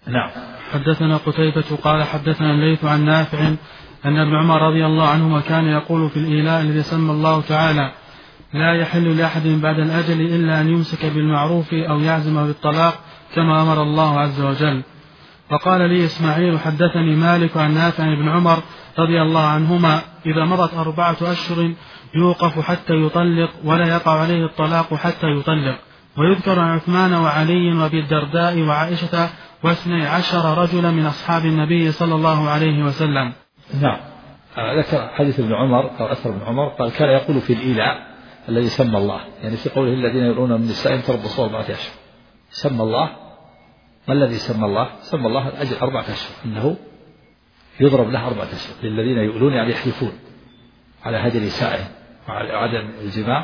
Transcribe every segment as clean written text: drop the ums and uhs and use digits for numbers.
نعم. حدثنا قتيبة قال حدثنا الليث عن نافع أن ابن عمر رضي الله عنهما كان يقول في الإيلاء الذي سمى الله تعالى: لا يحل لأحد بعد الأجل إلا أن يمسك بالمعروف أو يعزم بالطلاق كما أمر الله عز وجل. وقال لي إسماعيل حدثني مالك عن نافع عن ابن عمر رضي الله عنهما: إذا مضت 4 أشهر يوقف حتى يطلق ولا يقع عليه الطلاق حتى يطلق. ويذكر عن عثمان وعلي وابي الدرداء وعائشة و12 رجلا من أصحاب النبي صلى الله عليه وسلم. نعم. ذكر حديث ابن عمر أو أثر ابن عمر قال: كان يقول في الإيلاء الذي سمى الله، يعني في قوله: الذين يؤلون من نسائهم تربصوا 4 أشهر. سمى الله، ما الذي سمى الله؟ سمى الله الأجل 4 أشهر، إنه يضرب له 4 أشهر للذين يؤلون، يعني يحلفون على هدي نسائهم وعلى عدم الجماع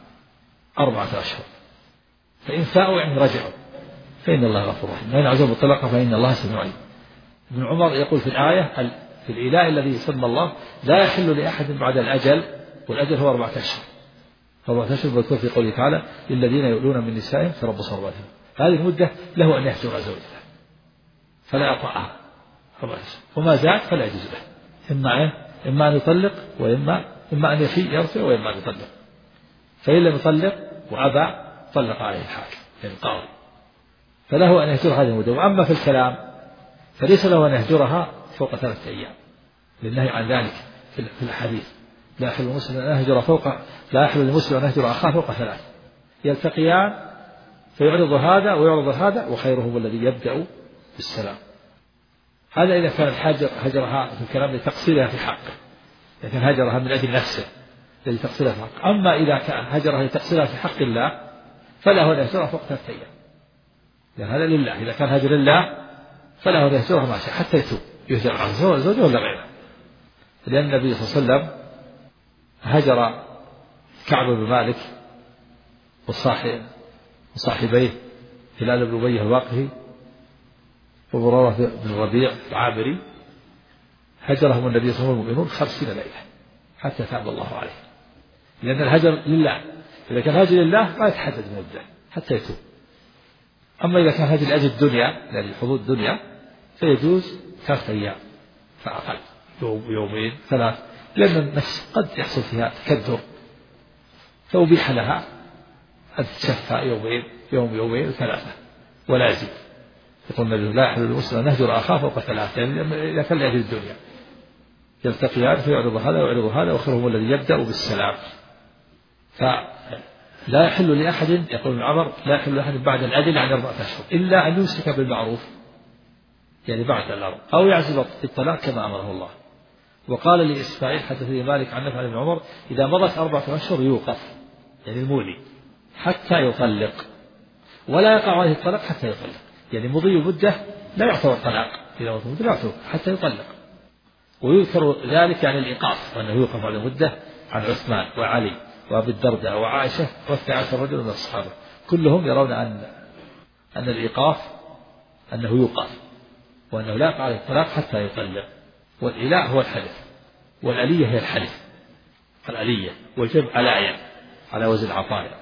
4 أشهر، فإن فاءوا يعني رجعوا فإن الله غفور رحيم، وإن عزموا الطلاق فإن الله سميع عليم. ابن عمر يقول في الآية: في الإيلاء الذي سمى الله لا يحل لأحد بعد الأجل، والأجل هو 4 أشهر. 4 أشهر مذكور في قوله تعالى: للذين يؤلون من نسائهم تربصوا 4 أشهر. هذه المدة له أن يهجر زوجته فلا يطأها 4 أشهر، وما زاد فلا يجوز له، إما أن يطلق إما أن يرجع وإما أن يطلق. فإن لم يطلق وأبى طلق عليه الحاكم يعني القاضي، فله أن يهجر هذه المدة. وأما في الكلام فليس له أن يهجرها فوق 3 أيام للنهي عن ذلك في الحديث: لا يحل للمسلم أن يهجر أخاه فوق 3، يلتقيان فيعرض هذا ويعرض هذا وخيرهم الذي يبدأ بالسلام. هذا إذا كان هجرها في الكلام لتقصيرها في حقه، إذا كان هجرها من أجل نفسه لتقصيرها في حقه. أما إذا كان هجرها لتقصيرها في حق الله فله أن يهجرها فوق 3 أيام، لأن هذا لله. إذا كان هجر الله فله أن يهجرها ما شاء حتى يتوب، يهجر عن زوجه ولا غيره. لأن النبي صلى الله عليه وسلم هجر كعب بن مالك وصاحبيه هلال بن أبي الواقفي ومرارة بن الربيع العامري، هجرهم النبي صلى الله عليه وسلم المؤمنون 50 ليلة حتى تاب الله عليه، لأن الهجر لله. إذا كان هجر لله ما يتحدد مدة حتى يتوب. أما إذا كان هجر لأجل الدنيا، يعني حظوظ الدنيا، فيجوز 3 أيام فأقل، يومين 3، لأن النفس قد يحصل فيها تكدر فأبيح لها أن تتشفى يومين 3 ولا يزيد. يقول النبي: لا يحل للمسلم أن يهجر أخاه فوق 3، يعني إذا كان لأجل الدنيا يلتقيان فيعرض هذا ويعرض هذا وخيرهم الذي يبدأ بالسلام. فلا يحل لأحد، يقول ابن عمر: لا يحل لأحد بعد الأجل عن 4 أشهر إلا أن يمسك بالمعروف، يعني بعد الأرض، أو يعزم الطلاق كما أمره الله. وقال لي إسماعيل حدثني مالك عن نافع عن ابن عمر: إذا مضت 4 أشهر يوقف، يعني المولي، حتى يطلق ولا يقع عليه الطلاق حتى يطلق، يعني مضي مدة لا يعتبر طلاق، إذا مضي مدة لا يعتبر حتى يطلق. ويذكر ذلك يعني الإيقاف، وأنه يوقف على مدة عن عثمان وعلي وأبي الدرداء وعائشة و12 رجل من أصحابه، كلهم يرون أن الإيقاف أنه يوقف، وأنه لا يقع عليه الطلاق حتى يطلق. والإلاء هو الحلف، والألية هي الحلف، الألية والجمع ألايا على وزن عطايا.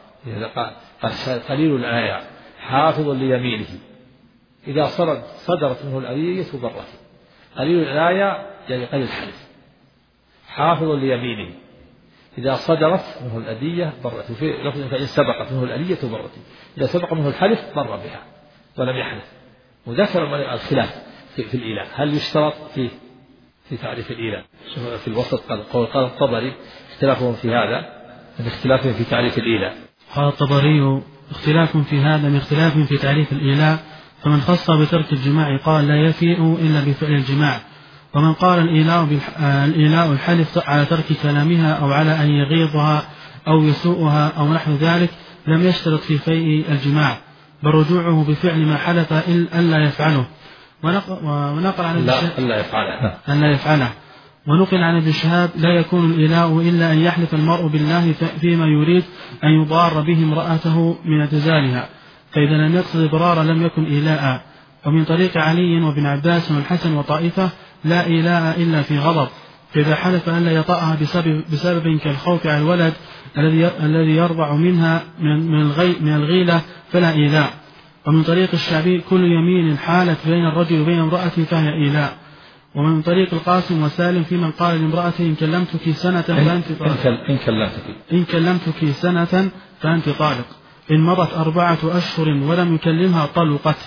قليل الآية حافظ ليمينه إذا صدرت منه الألية برته. قليل الآية يعني قليل الحلف، حافظ ليمينه إذا صدرت منه الأدية برته. في لفظ: فإن سبقت منه الألية برته، إذا سبق منه الحلف بر بها ولم يحلف. وذكر الخلاف في الإيلاء، هل يشترط في تعريف الإيلاء؟ في الوسط قال الطبري: اختلافهم في هذا من اختلافهم في تعريف الإيلاء. قال الطبري: اختلاف في هذا من اختلاف في تعريف الإيلاء، فمن خص بترك الجماع قال لا يفيء إلا بفعل الجماع، ومن قال الإيلاء الحلف على ترك كلامها أو على أن يغيظها أو يسوءها أو نحو ذلك لم يشترط في فيء الجماع، بل رجوعه بفعل ما حلف ألا يفعله. ونقل عن ألا يفعله. ونقل عن ابن شهاب: لا يكون الإيلاء إلا أن يحلف المرء بالله فيما يريد أن يضار به امرأته من اعتزالها، فإذا لم يقصد إضرارا لم يكن إيلاء. ومن طريق علي وابن عباس والحسن وطائفة: لا إيلاء إلا في غضب، فإذا حلف أن لا يطأها بسبب كالخوف على الولد الذي يرضع منها من الغيلة فلا إيلاء. ومن طريق الشعبي كل يمين حالت بين الرجل وبين امرأته فهي إيلاء. ومن طريق القاسم وسالم في من قال لامرأته إن كلمتك سنة فأنت طالق. إن كلمتك سنة فأنت طالق. إن مضت 4 أشهر ولم يكلمها طلقت،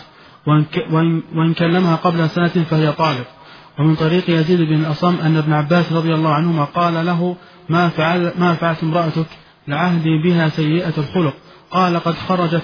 وإن كلمها قبل سنة فهي طالق. ومن طريق يزيد بن الأصم أن ابن عباس رضي الله عنهما قال له ما فعلت امرأتك لعهدي بها سيئة الخلق؟ قال قد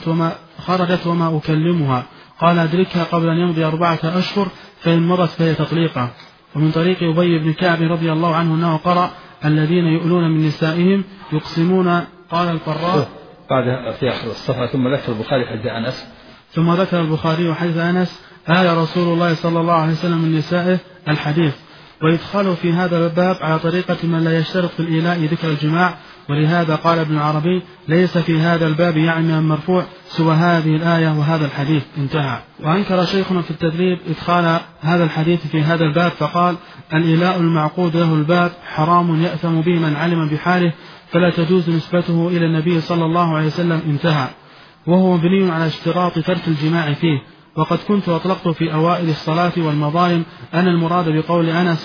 خرجت وما أكلمها. قال أدركها قبل أن يمضي 4 أشهر فإن مضت فهي تطليقة. ومن طريق أبي بن كعب رضي الله عنه أنه قرأ الذين يؤلون من نسائهم يقسمون. قال الفراء بعد في آخر الصفحة ثم ذكر البخاري حديث أنس. ثم ذكر البخاري حديث أنس رسول الله صلى الله عليه وسلم من نسائه الحديث. ويدخل في هذا الباب على طريقة من لا يشترط في الإيلاء ذكر الجماع، ولهذا قال ابن العربي ليس في هذا الباب يعني من مرفوع سوى هذه الآية وهذا الحديث، انتهى. وأنكر شيخنا في التدريب إدخال هذا الحديث في هذا الباب فقال الإيلاء المعقود له الباب حرام يأثم به من علم بحاله فلا تجوز نسبته إلى النبي صلى الله عليه وسلم، انتهى. وهو مبني على اشتراط ترك الجماع فيه. وقد كنت أطلقت في أوائل الصلاة والمظالم أن المراد بقول أنس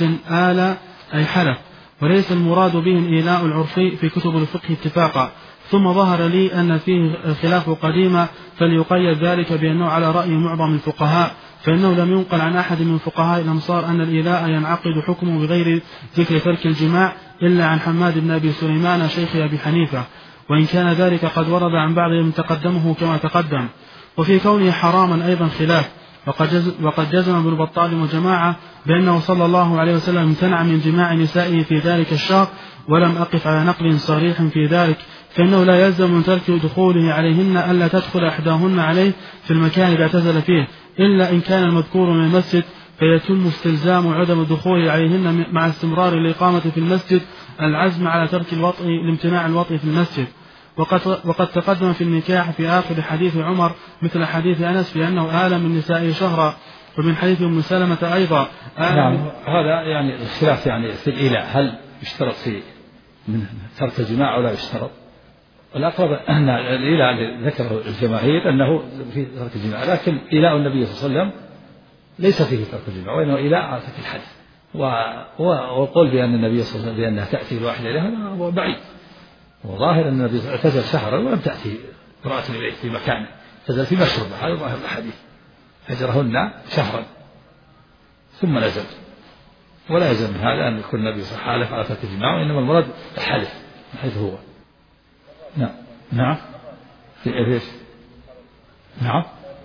أي حلف، وليس المراد به الإيلاء العرفي في كتب الفقه اتفاقا. ثم ظهر لي أن فيه الخلاف قديما فليقيد ذلك بأنه على رأي معظم الفقهاء، فإنه لم ينقل عن أحد من فقهاء الأمصار أن الإيلاء ينعقد حكمه بغير ذكر ترك الجماع إلا عن حماد بن أبي سليمان شيخ أبي حنيفة، وإن كان ذلك قد ورد عن بعضهم تقدمه كما تقدم. وفي كونه حراما أيضا خلاف، وقد جزم ابن بطال وجماعة بأنه صلى الله عليه وسلم امتنع من جماع نسائه في ذلك الشهر، ولم أقف على نقل صريح في ذلك، فإنه لا يلزم من ترك دخوله عليهن ألا تدخل إحداهن عليه في المكان الذي اعتزل فيه، إلا إن كان المذكور من المسجد فيتم استلزام عدم الدخول عليهن مع استمرار الإقامة في المسجد العزم على ترك الوطء لامتناع الوطء في المسجد. وقد تقدم في النكاح في آخر حديث عمر مثل حديث أنس في أنه آل من نسائه شهرا، ومن حديث أم سلمة أيضا. نعم، هذا يعني الخلاف يعني في الإيلاء هل يشترط في من ترك الجماع أو لا يشترط؟ والأقرب أن الإيلاء الذي ذكره الجماهير أنه في ترك الجماع، لكن إيلاء النبي صلى الله عليه وسلم ليس فيه ترك الجماع وإنه إيلاء على ترك الحدث، وقول بأن النبي صلى الله عليه وسلم بأنها تأتي الواحدة إليها هو بعيد، وظاهر أن النبي اعتزل شهرا ولم تأتي امرأة إليه في مكانه، اعتزل في مشربة، هذا ظاهر الحديث، هجرهن شهرا ثم نزل. ولا يلزم من هذا أن يكون النبي صلى الله عليه وسلم حالف على ترك الجماع، وإنما المراد الحلف من حيث هو. نعم في إيش؟ نعم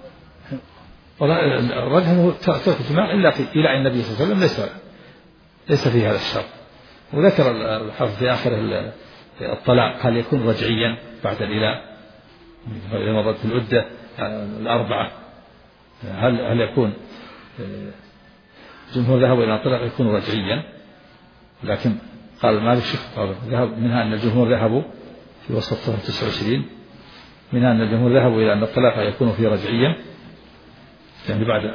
الرجح أنه ترك الجماع إلا في إيلاء النبي صلى الله عليه وسلم ليس في هذا الشرط. وذكر الحافظ في آخر الطلاق هل يكون رجعيا بعد الإيلاء إذا مضت العدة 4، هل يكون جمهور ذهبوا إلى الطلاق يكون رجعيا، لكن قال مالك ذهب منها أن الجمهور ذهبوا في وسط صفحة 29 منها أن الجمهور ذهبوا إلى أن الطلاق يكون فيه رجعيا يعني بعد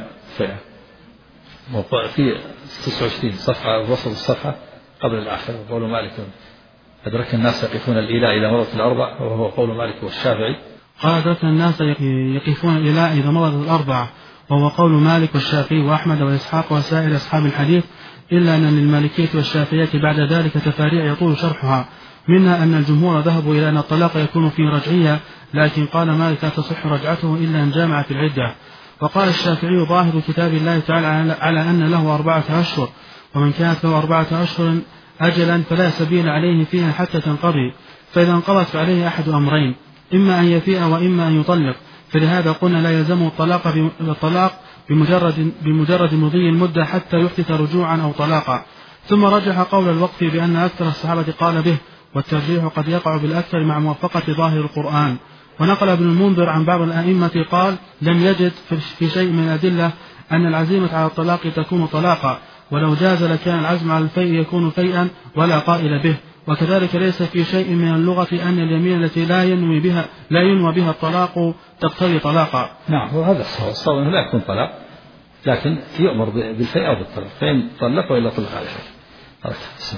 في 29 صفحة وسط الصفحة قبل الآخر. وقول مالك أدرك الناس يقفون الإيلاء إذا مضت 4 وهو قول مالك والشافعي. قال أدرك الناس يقفون الإيلاء إذا مضت 4 وهو قول مالك والشافعي وأحمد وإسحاق وسائر أصحاب الحديث، إلا أن للمالكية والشافعية بعد ذلك تفاريع يطول شرحها، منها أن الجمهور ذهبوا إلى أن الطلاق يكون فيه رجعية، لكن قال مالك لا تصح رجعته إلا أن جامع في العدة. وقال الشافعي ظاهر كتاب الله تعالى على أن له 4 أشهر، ومن كانت له 4 أشهر أجلا فلا سبيل عليه فيها حتى تنقضي، فإذا انقضت فعليه أحد أمرين، إما أن يفيء وإما أن يطلق، فلهذا قلنا لا يلزمه الطلاق بمجرد مضي المدة حتى يحدث رجوعا أو طلاقا. ثم رجح قول الوقف بأن أكثر الصحابة قال به، والترجيح قد يقع بالأكثر مع موافقة ظاهر القرآن. ونقل ابن المنذر عن بعض الأئمة قال لم يجد في شيء من الأدلة أن العزيمة على الطلاق تكون طلاقا، ولو جاز لكان العزم على الفيء يكون فيئا ولا قائل به. وكذلك ليس في شيء من اللغة أن اليمين التي لا ينوى بها الطلاق تقتضي طلاقا. نعم، وهذا الصواب أنه لا يكون طلاق، لكن يؤمر بالفيء أو بالطلاق، فإن طلق وإلا طلق على شيء.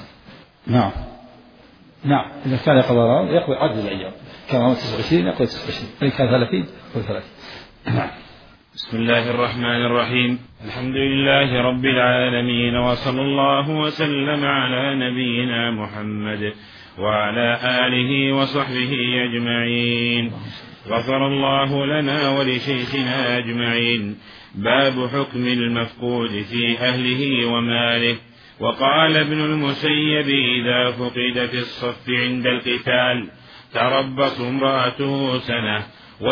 نعم إذا كان يقضي عدد الأيام كما هو 29 يقضي 29، فإن كان 30 يقضي 30. بسم الله الرحمن الرحيم. الحمد لله رب العالمين، وصلى الله وسلم على نبينا محمد وعلى آله وصحبه أجمعين. غفر الله لنا ولشيخنا أجمعين. باب حكم المفقود في أهله وماله. وقال ابن المسيب: إذا فقد في الصف عند القتال تربص امرأته سنة.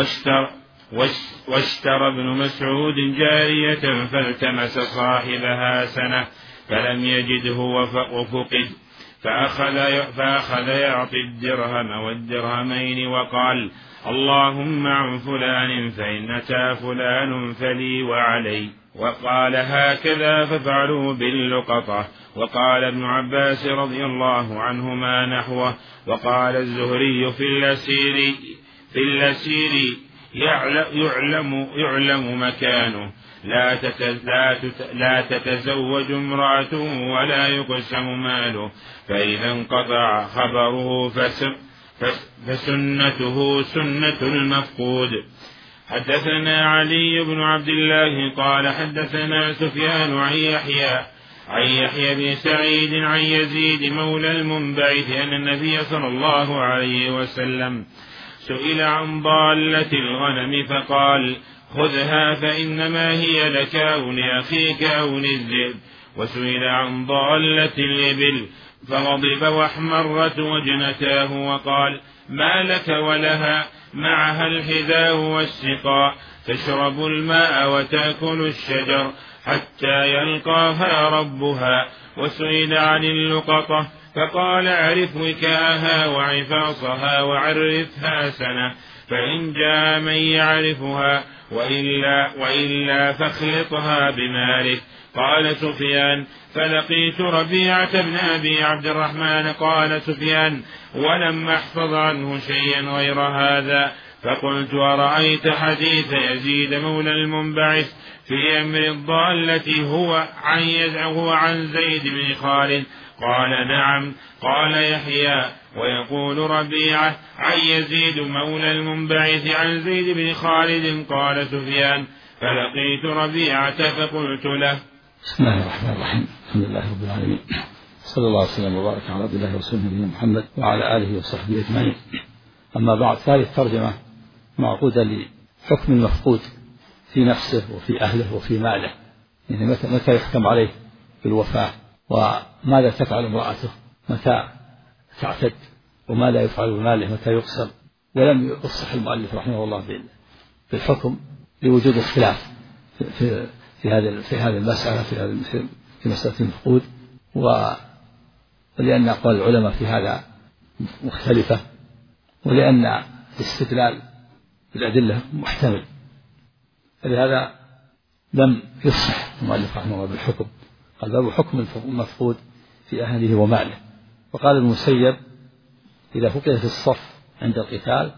واشترى ابن مسعود جارية فالتمس صاحبها سنة فلم يجده وفقد، فأخذ يعطي الدرهم والدرهمين وقال: اللهم عن فلان فإن أتى فلان فلي وعلي. وقال: هكذا ففعلوا باللقطة. وقال ابن عباس رضي الله عنهما نحوه. وقال الزهري: في الأسير يعلم مكانه، لا تتزوج امرأته ولا يقسم ماله، فإذا انقطع خبره فسنته سنة المفقود. حدثنا علي بن عبد الله قال حدثنا سفيان عن يحيى بن سعيد عن يزيد مولى المنبعث أن النبي صلى الله عليه وسلم سئل عن ضالة الغنم فقال: خذها فإنما هي لك أو لأخيك أو للذئب. وسئل عن ضالة الإبل فغضب واحمرت وجنتاه وقال: ما لك ولها؟ معها الحذاء والسقاء، تشرب الماء وتأكل الشجر حتى يلقاها ربها. وسئل عن اللقطة فقال: اعرف وكاءها وعفاصها وعرفها سنة، فإن جاء من يعرفها، وإلا فاخلطها بمالك. قال سفيان: فلقيت ربيعة بن أبي عبد الرحمن. قال سفيان: ولم أحفظ عنه شيئا غير هذا. فقلت: أرأيت حديث يزيد مولى المنبعث في أمر الضالة هو عن زيد بن خالد؟ قال: نعم. قال يحيى: ويقول ربيعة عن يزيد مولى المنبعث عن زيد بن خالد. قال سفيان: فلقيت ربيعة فقلت له. بسم الله الرحمن الرحيم. الحمد لله رب العالمين، صلى الله وسلم وبارك على عبد الله ورسوله نبينا محمد وعلى آله وصحبه أجمعين. أما بعد، ثالث ترجمة معقودة لحكم المفقود في نفسه وفي أهله وفي ماله، يعني متى يحكم عليه بالوفاة، وماذا تفعل امرأته، متى تعتد، وماذا يفعل بماله، متى يقسم. ولم يفصح المؤلف رحمه الله بالحكم لوجود اختلاف في هذه المسألة، في مسألة المفقود، ولأن أقوال العلماء في هذا مختلفة، ولأن الاستدلال بالأدلة محتمل، فلهذا لم يصح المؤلف رحمه الله بالحكم. قال: باب حكم المفقود في أهله وماله. وقال المسيب: إذا فقد في الصف عند القتال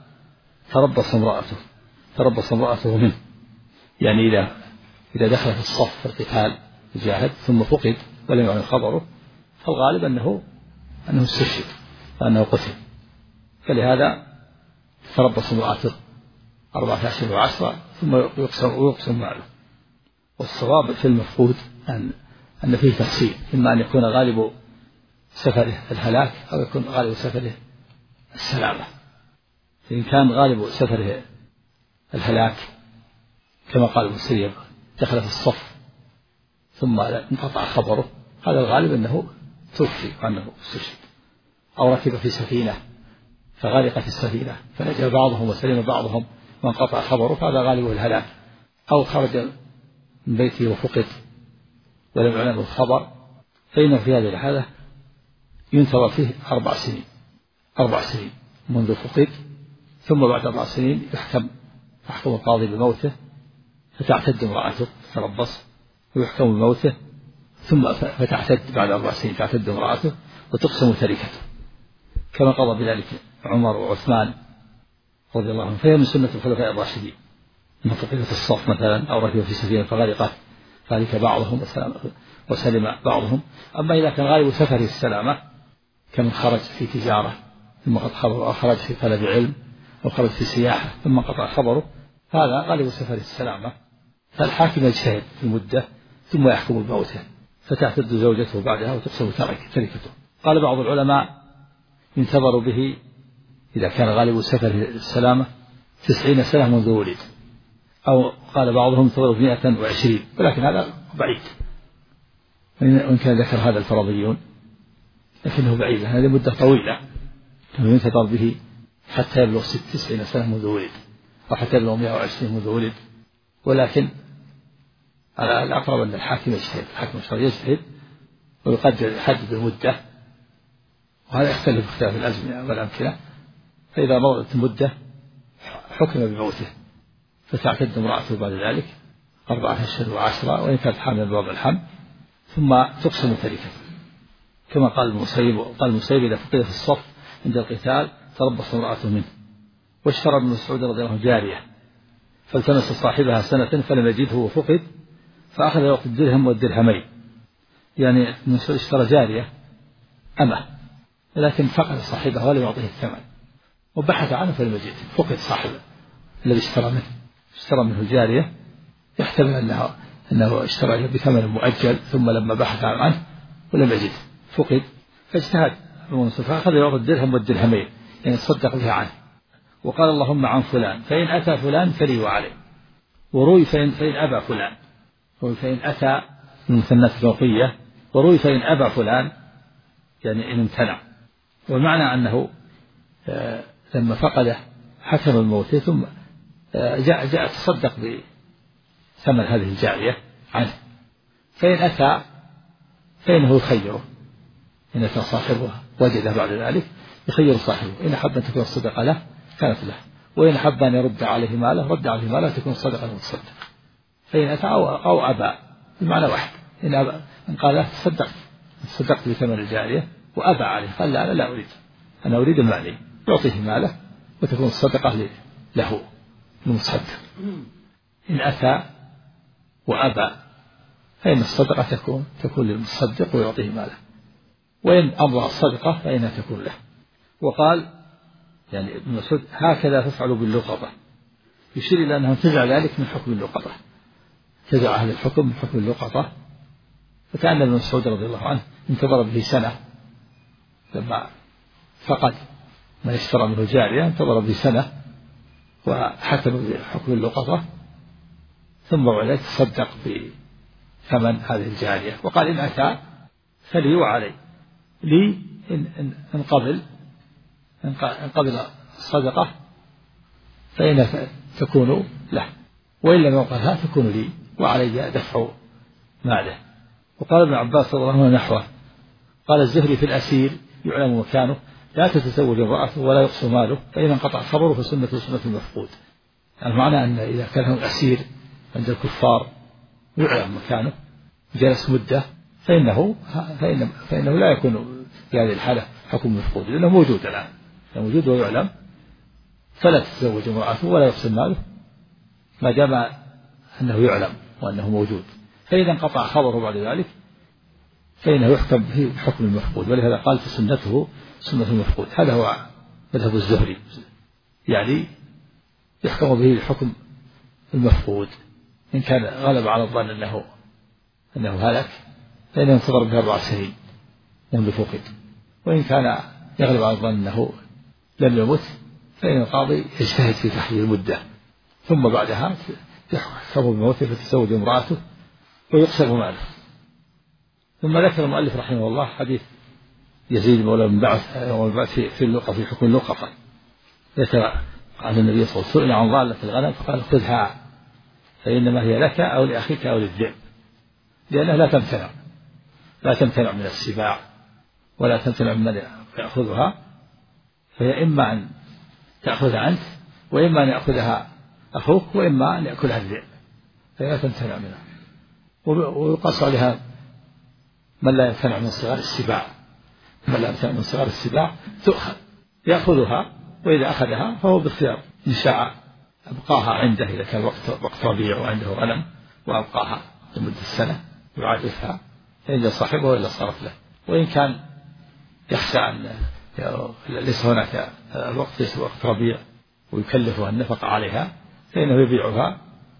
تربص امرأته منه، يعني إذا دخل في الصف في القتال يجاهد ثم فقد ولم يعلم خبره، فالغالب أنه استشهد وأنه قتل، فلهذا تربص امرأته 14 و10 ثم يقسم ماله. والصواب في المفقود أن فيه تفصيل، إما أن يكون غالب سفره الهلاك أو يكون غالب سفره السلامة. فإن كان غالب سفره الهلاك كما قال المسيب دخل في الصف ثم انقطع خبره، هذا الغالب أنه توفي وأنه استشهد. أو ركب في سفينة فغرقت السفينة فنجا بعضهم وسلم بعضهم وانقطع خبره، فهذا غالب الهلاك. أو خرج من بيته وفقد ولم يعلم الخبر، فإن في هذه الحالة ينتظر فيه 4 سنين منذ فقد، ثم بعد 4 سنين يحكم القاضي بموته، فتعتد امرأته تتربص ويحكم بموته، ثم فتعتد بعد 4 سنين تعتد امرأته وتقسم تركته، كما قضى بذلك عمر وعثمان رضي الله عنهم. فهي من سنة الخلفاء الراشدين، من فقد في الصف مثلا أو ركب في سفينة فغرق بعضهم وسلم بعضهم. أما إذا كان غالب سفره السلامة كمن خرج في تجارة ثم قد خبره، أو خرج في طلب علم، أو خرج في سياحة ثم قطع خبره، هذا غالب سفر السلامة، فالحاكم يجتهد في المدة ثم يحكم بموته، فتعتد زوجته بعدها وتقسم تركته. قال بعض العلماء ينتظر به إذا كان غالب سفر السلامة 90 سنة منذ ولد، أو قال بعضهم ينتظر 120، ولكن هذا بعيد، وإن كان ذكر هذا الفرضيون لكنه بعيد، هذه مدة طويلة ينتظر به حتى يبلغ 90 سنة منذ ولد، أو حتى يبلغ 120 منذ ولد. ولكن الأقرب أن الحاكم يجتهد، الحاكم الشرعي يجتهد ويقدر يحدد المدة، وهذا يختلف باختلاف الأزمنة والأمكنة. فإذا مرت المدة حكم بموته، فتعتد امرأته بعد ذلك 4 أشهر و10، وإن كانت حاملا بوضع الحمل، ثم تقسم تركته كما قال المسيب إذا فقد في الصف عند القتال تربص امرأته منه. واشترى ابن مسعود رضي الله عنه جارية فالتمس صاحبها سنة فلم يجده وفقد، فأخذ يعطي الدرهم والدرهمين، يعني ابن مسعود اشترى جارية أمه لكن فقد صاحبها ولم يعطيه الثمن، وبحث عنه فلم يجده، فقد صاحبه الذي اشترى منه الجارية، يحتمل أنه اشترى بثمن مؤجل، ثم لما بحث عنه ولم يجده فقد، فاجتهد فأخذ يعطي الدرهم والدرهمين، يعني تصدق بها عنه، وقال اللهم عن فلان فإن أتى فلان فلي وعليه، وروي فإن أبى فلان، وروي فإن أتى المثنات الفوقية، وروي فإن أبى فلان يعني إن امتنع. والمعنى أنه لما فقده حكم الموت ثم جاء تصدق بثمن هذه الجارية عنه، فإن أتى فإنه يخيره، إن أتى صاحبه وجده بعد ذلك يخير صاحبه، إن أحب أن تكون الصدقة له كانت له، وإن أحب أن يرد عليه ماله رد عليه ماله تكون الصدقة المتصدق. فإن أتى أو أبى بمعنى واحد، إن أبى إن قال له تصدقت بثمن الجارية وأبى عليه قال لا أنا لا أريد، أنا أريد مالي، يعطيه ماله وتكون الصدقة له المتصدق. إن أتى وأبى فإن الصدقة تكون للمتصدق ويعطيه ماله، وإن أمضى الصدقة فإنها تكون له. وقال يعني ابن مسعود هكذا تفعل باللقطة، يشير إلى أنه انتزع ذلك من حكم اللقطة، انتزع هذا الحكم من حكم اللقطة. فكان ابن مسعود رضي الله عنه انتظر به سنة، لما فقد ما اشترى منه جارية انتظر به سنة وحكم بحكم اللقطة، ثم بعد تصدق بثمن هذه الجارية، وقال إن أتى فلي وعلي، لي إن قبل الصدقة فإنها تكون له، وإن لم يقبلها تكون لي وعلي دفع ماله. وقال ابن عباس رضي الله عنه نحوه، قال الزهري في الأسير يعلم مكانه لا تتزوج امرأته ولا يقص ماله، فإذا انقطع خبره فسنة المفقود. المعنى أن إذا كان هو الأسير عند الكفار يعلم مكانه جلس مدة فإنه لا يكون في هذه الحالة حكم مفقود، لأنه موجود الآن، موجود ويعلم، فلا تتزوج امرأته ولا يقسم ماله ما دام أنه يعلم وأنه موجود. فإذا انقطع خبره بعد ذلك فإنه يحكم به بحكم المفقود، ولهذا قال فسنته سنة المفقود. هذا هو مذهب الزهري، يعني يحكم به بحكم المفقود. إن كان غلب على الظن أنه هلك فإنه ينتظر به 4 سنين منذ فقد، وإن كان يغلب على الظن أنه لم يمت فإن القاضي يجتهد في تحديد المدة، ثم بعدها يحكم بموته فتتزوج امرأته ويقسم ماله. ثم ذكر المؤلف رحمه الله حديث يزيد مولى بن بعث في اللقطة، في حكم اللقطة، ذكر عن النبي صلى الله عليه وسلم عن ضالة الغنم فقال خذها فإنما هي لك أو لأخيك أو للذئب، لأنها لا تمتنع من السباع ولا تمتنع من يأخذها، فهي إما أن تأخذها أنت وإما أن يأخذها أخوك وإما أن يأكلها الذئب، فهي لا تمتنع منها. ويقص عليها من لا يمتنع من صغار السباع، من لا يمتنع من صغار السباع تؤخذ يأخذها، وإذا أخذها فهو بالخيار، إن شاء أبقاها عنده إذا كان وقت ربيع وعنده غنم وأبقاها لمدة السنة يعرفها فإن صاحبه إلا صارت له، وإن كان يخشى أن ليس هناك الوقت ليس وقت ربيع ويكلفها النفقة عليها فإنه يبيعها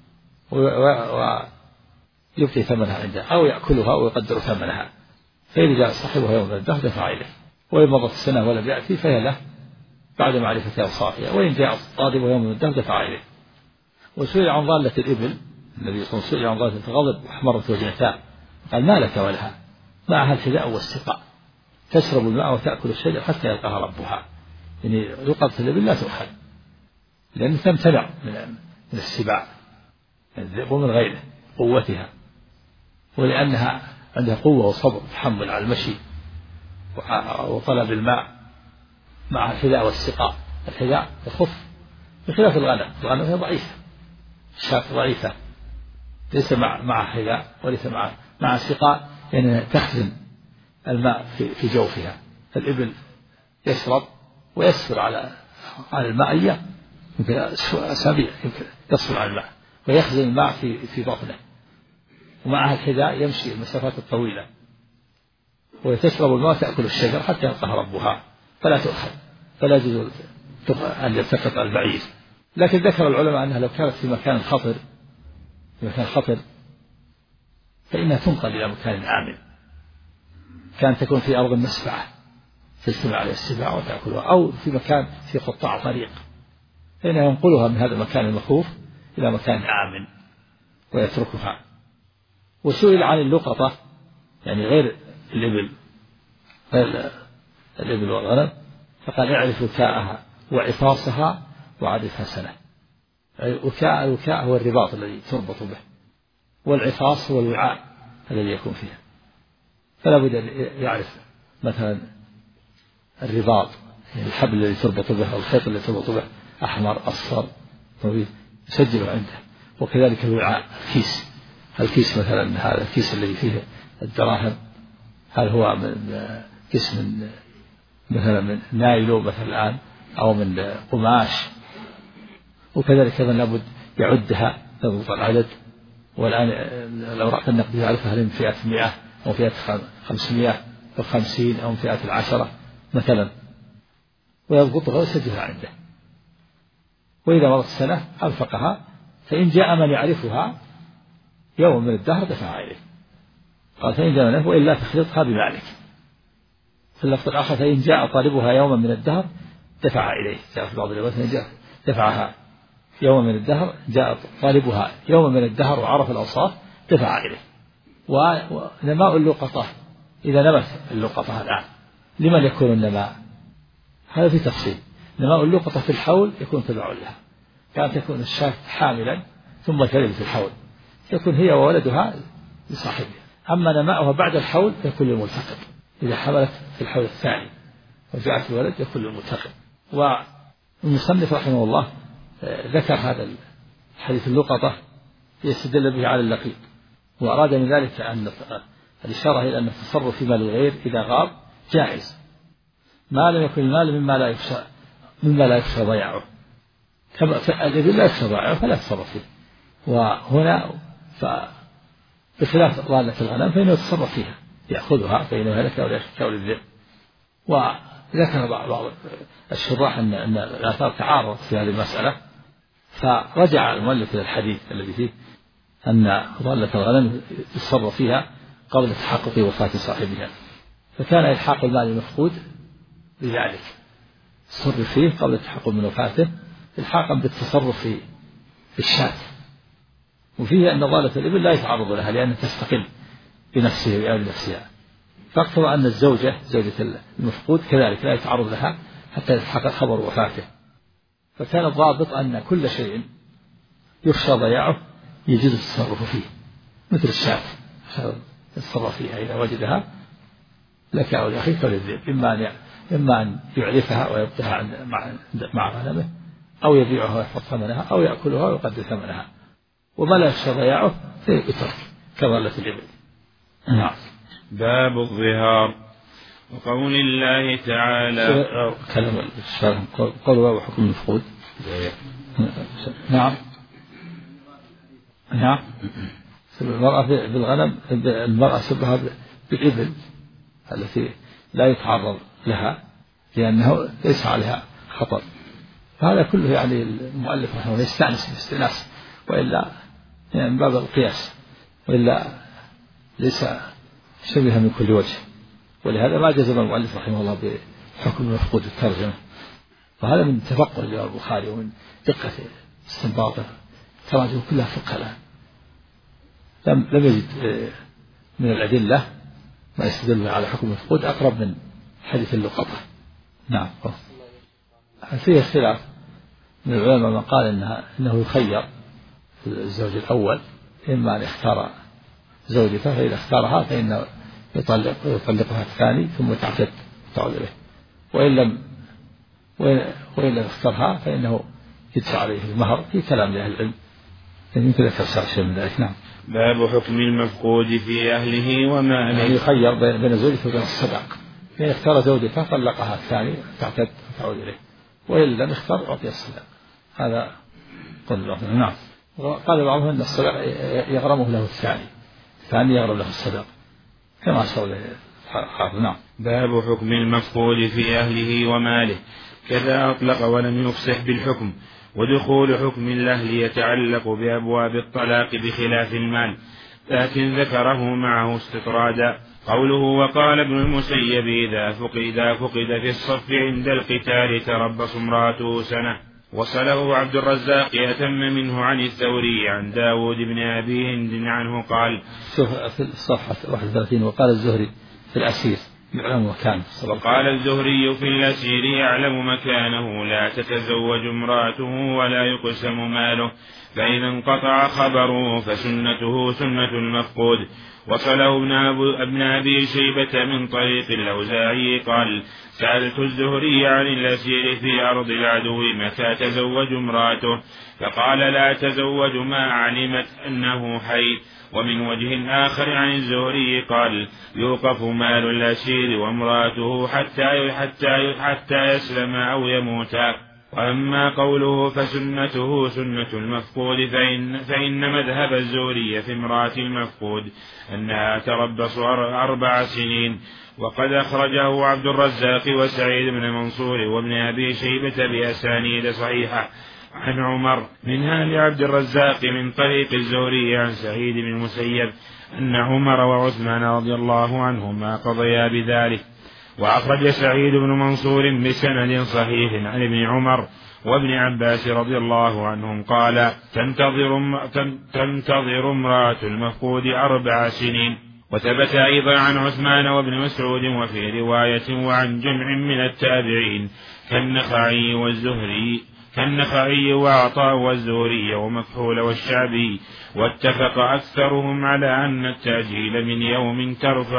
ويبقي ثمنها عنده أو يأكلها ويقدر ثمنها، فإذا جاء صاحبها يوم من الدهر دفع إليه، وإن مضت السنة ولم يأتي فهي له بعد معرفة أوصافها، وإن جاء طالبها يوم من الدهر دفع إليه. وسئل عن ضالة الإبل، النبي صلى الله عليه وسلم سئل عن ضالة الغضب أحمرت وجهتاه، قال ما لك ولها معها الحذاء والسقاء تشرب الماء وتأكل الشجر حتى يلقاها ربها. يعني لقطة الإبل لا تؤخذ لأن تمتنع من السباع الذئب ومن غيره قوتها، ولأنها عندها قوة وصبر تحمل على المشي وطلب الماء مع الحذاء والسقاء. الحذاء يخف بخلاف الغنم هي ضعيفة، الشاة ضعيفة ليس مع حذاء وليس مع سقاء، يعني تخزن الماء في جوفها. فالإبل يشرب ويسفر على الماء أيام، يمكن أسابيع يمكن يصفر على الماء ويخزن الماء في بطنه، ومعها الحذاء يمشي المسافات الطويلة، وتشرب الماء تأكل الشجر حتى يلقاها ربها فلا تؤخذ، فلا يجوز أن يلتقط البعير. لكن ذكر العلماء أنها لو كانت في مكان خطر فإنها تنقل إلى مكان آمن، كانت تكون في أرض مسبعة تجتمع عليها السباع وتأكلها، أو في مكان في قطاع طريق، فإنه ينقلها من هذا المكان المخوف إلى مكان آمن ويتركها. وسئل عن اللقطة، يعني غير الإبل والغنم، فقال اعرف وكاءها وعفاصها وعرفها سنة. الوكاء هو الرباط الذي تربط به، والعفاص هو الوعاء الذي يكون فيها، فلا بد أن يعرف مثلا الرباط، يعني الحبل الذي تربط به أو الخيط الذي تربط به أحمر أصفر يسجله عنده. وكذلك الوعاء الكيس مثلا هذا الكيس الذي فيه الدراهم هل هو من كيس من مثلا من نايلو مثلا الآن أو من قماش، وكذلك أيضا لابد يعدها يضبط العدد. والآن الأوراق النقدية يعرفها من فئة 100 أو فئة 550 أو فئة 10 مثلا، ويضبطها ويسجلها عنده. وإذا مرت السنة أنفقها، فإن جاء من يعرفها يوم من الدهر دفع إليه. قال فإن جاء من وإلا تخلطها بمالك. في اللفظ الآخر فإن جاء طالبها يوما من الدهر دفع إليه. جاء في بعض الروايات دفعها يوما من الدهر، جاء طالبها يوما من الدهر وعرف الأوصاف دفع إليه. ونماء اللقطة إذا نمت اللقطة الآن لمن يكون النماء؟ هذا في تفصيل. نماء اللقطة في الحول يكون تبع لها، كانت تكون الشاة حاملا ثم تلد في الحول يكون هي وولدها لصاحبها. أما نماؤها بعد الحول يكون للملتقط، إذا حملت في الحول الثاني وجاءت الولد يكون للملتقط. والمصنف رحمه الله ذكر هذا الحديث اللقطة يستدل به على اللقيط، وأراد من ذلك أن الإشارة إلى أن التصرف في مال الغير إذا غاب جائز ما لم يكن المال مما لا يخشى ضياعه، كما الذي لا يخشى ضياعه فلا يتصرف فيه. وهنا بخلاف ضالة الغنم فإنه يتصرف فيها يأخذها فإنه هلك ولا يخشى للذئب. وذكر بعض الشراح أن الآثار تعارض في هذه المسألة، فرجع المؤلف إلى الحديث الذي فيه أن ضالة الغنم يتصرف فيها قبل تحقق وفاة صاحبها، فكان إلحاق المال المفقود بذلك تصرف فيه قبل التحقق من وفاته إلحاقا بالتصرف في الشاة. وفيه أن ضالة الإبل لا يتعرض لها لأنها تستقل بنفسها وبأمر نفسها، فاقتضى أن زوجة المفقود كذلك لا يتعرض لها حتى يتحقق خبر وفاته. فكان الضابط أن كل شيء يخشى ضياعه يجوز التصرف فيه، مثل الشاة يتصرف فيها إذا وجدها لك أو لأخيك وللذئب، إما أن يعرفها ويبقيها مع غنمه، أو يبيعها ويحفظ ثمنها، أو يأكلها ويقدر ثمنها. وما لا يخشى ضياعه يترك كضالة الإبل. نعم. باب الظهار. وقول الله تعالى كلام الشارع قالوا وحكم المفقود. نعم المرأة بالغنم، المرأة شبهها بالإبل التي لا يتعرض لها لأنه ليس عليها خطر هذا كله يعني المؤلف رحمه الله يستأنس باستئناس، وإلا يعني من باب القياس، وإلا ليس شبيها من كل وجه. ولهذا ما جزم المؤلف رحمه الله بحكم المفقود الترجمة. وهذا من تفقه الإمام البخاري ومن دقة استنباطه، تراجمه كلها فقه له، لم يجد من الأدلة ما يستدل على حكم المفقود أقرب من حديث اللقطة. نعم. فيه خلاف من العلماء من قال إنه يخير الزوج الأول، إما أن يختار زوجته، فإذا اختارها فإنه يطلقها الثاني ثم تعتد تعود إليه، وإن لم يختارها فإنه يدفع عليه المهر في كلام لأهل العلم، يمكن تفسر شيء من ذلك. نعم. باب حكم المفقود في أهله وماله. يعني يخير بين زوجته وبين الصداق، إن اختار زوجته طلقها الثاني تعتد تعود إليه، وإن لم يختار أعطي الصداق. هذا قول الله. نعم. قال بعضهم أن الصداق يغرمه له الثاني يغرم له الصداق كما أشار له. نعم. باب حكم المفقود في أهله وماله، كذا أطلق ولم يفصح بالحكم. ودخول حكم الأهل يتعلق بأبواب الطلاق بخلاف المال، لكن ذكره معه استطرادا. قوله وقال ابن المسيب إذا فقد في الصف عند القتال تربص امرأته سنة. وصله عبد الرزاق أتم منه عن الثوري عن داود بن أبي هند عنه قال. في الصفحة 31 وقال الزهري في الأسير يعلم مكانه. وقال الزهري في الأسير يعلم مكانه لا تتزوج امرأته ولا يقسم ماله، فإذا انقطع خبره فسنته سنة المفقود. وصله ابن أبي شيبة من طريق الأوزاعي قال سألت الزهري عن الأسير في أرض العدو متى تزوج امرأته، فقال لا تزوج ما علمت أنه حي. ومن وجه آخر عن الزهري قال يوقف مال الأسير وامرأته حتى يسلم أو يموتا. وأما قوله فسنته سنة المفقود فإن مذهب الزهري في امرأة المفقود أنها تربص 4 سنين. وقد أخرجه عبد الرزاق وسعيد بن منصور وابن أبي شيبة بأسانيد صحيحة عن عمر منها لعبد الرزاق من طريق الزهري عن سعيد بن المسيب أن عمر وعثمان رضي الله عنهما قضيا بذلك. وأخرج سعيد بن منصور بسند صحيح عن ابن عمر وابن عباس رضي الله عنهم قال تنتظر امرأة المفقود 4 سنين. وثبت أيضا عن عثمان وابن مسعود وفي رواية وعن جمع من التابعين كالنخعي وعطاء والزهري ومكحول والشعبي. واتفق أكثرهم على أن التأجيل من يوم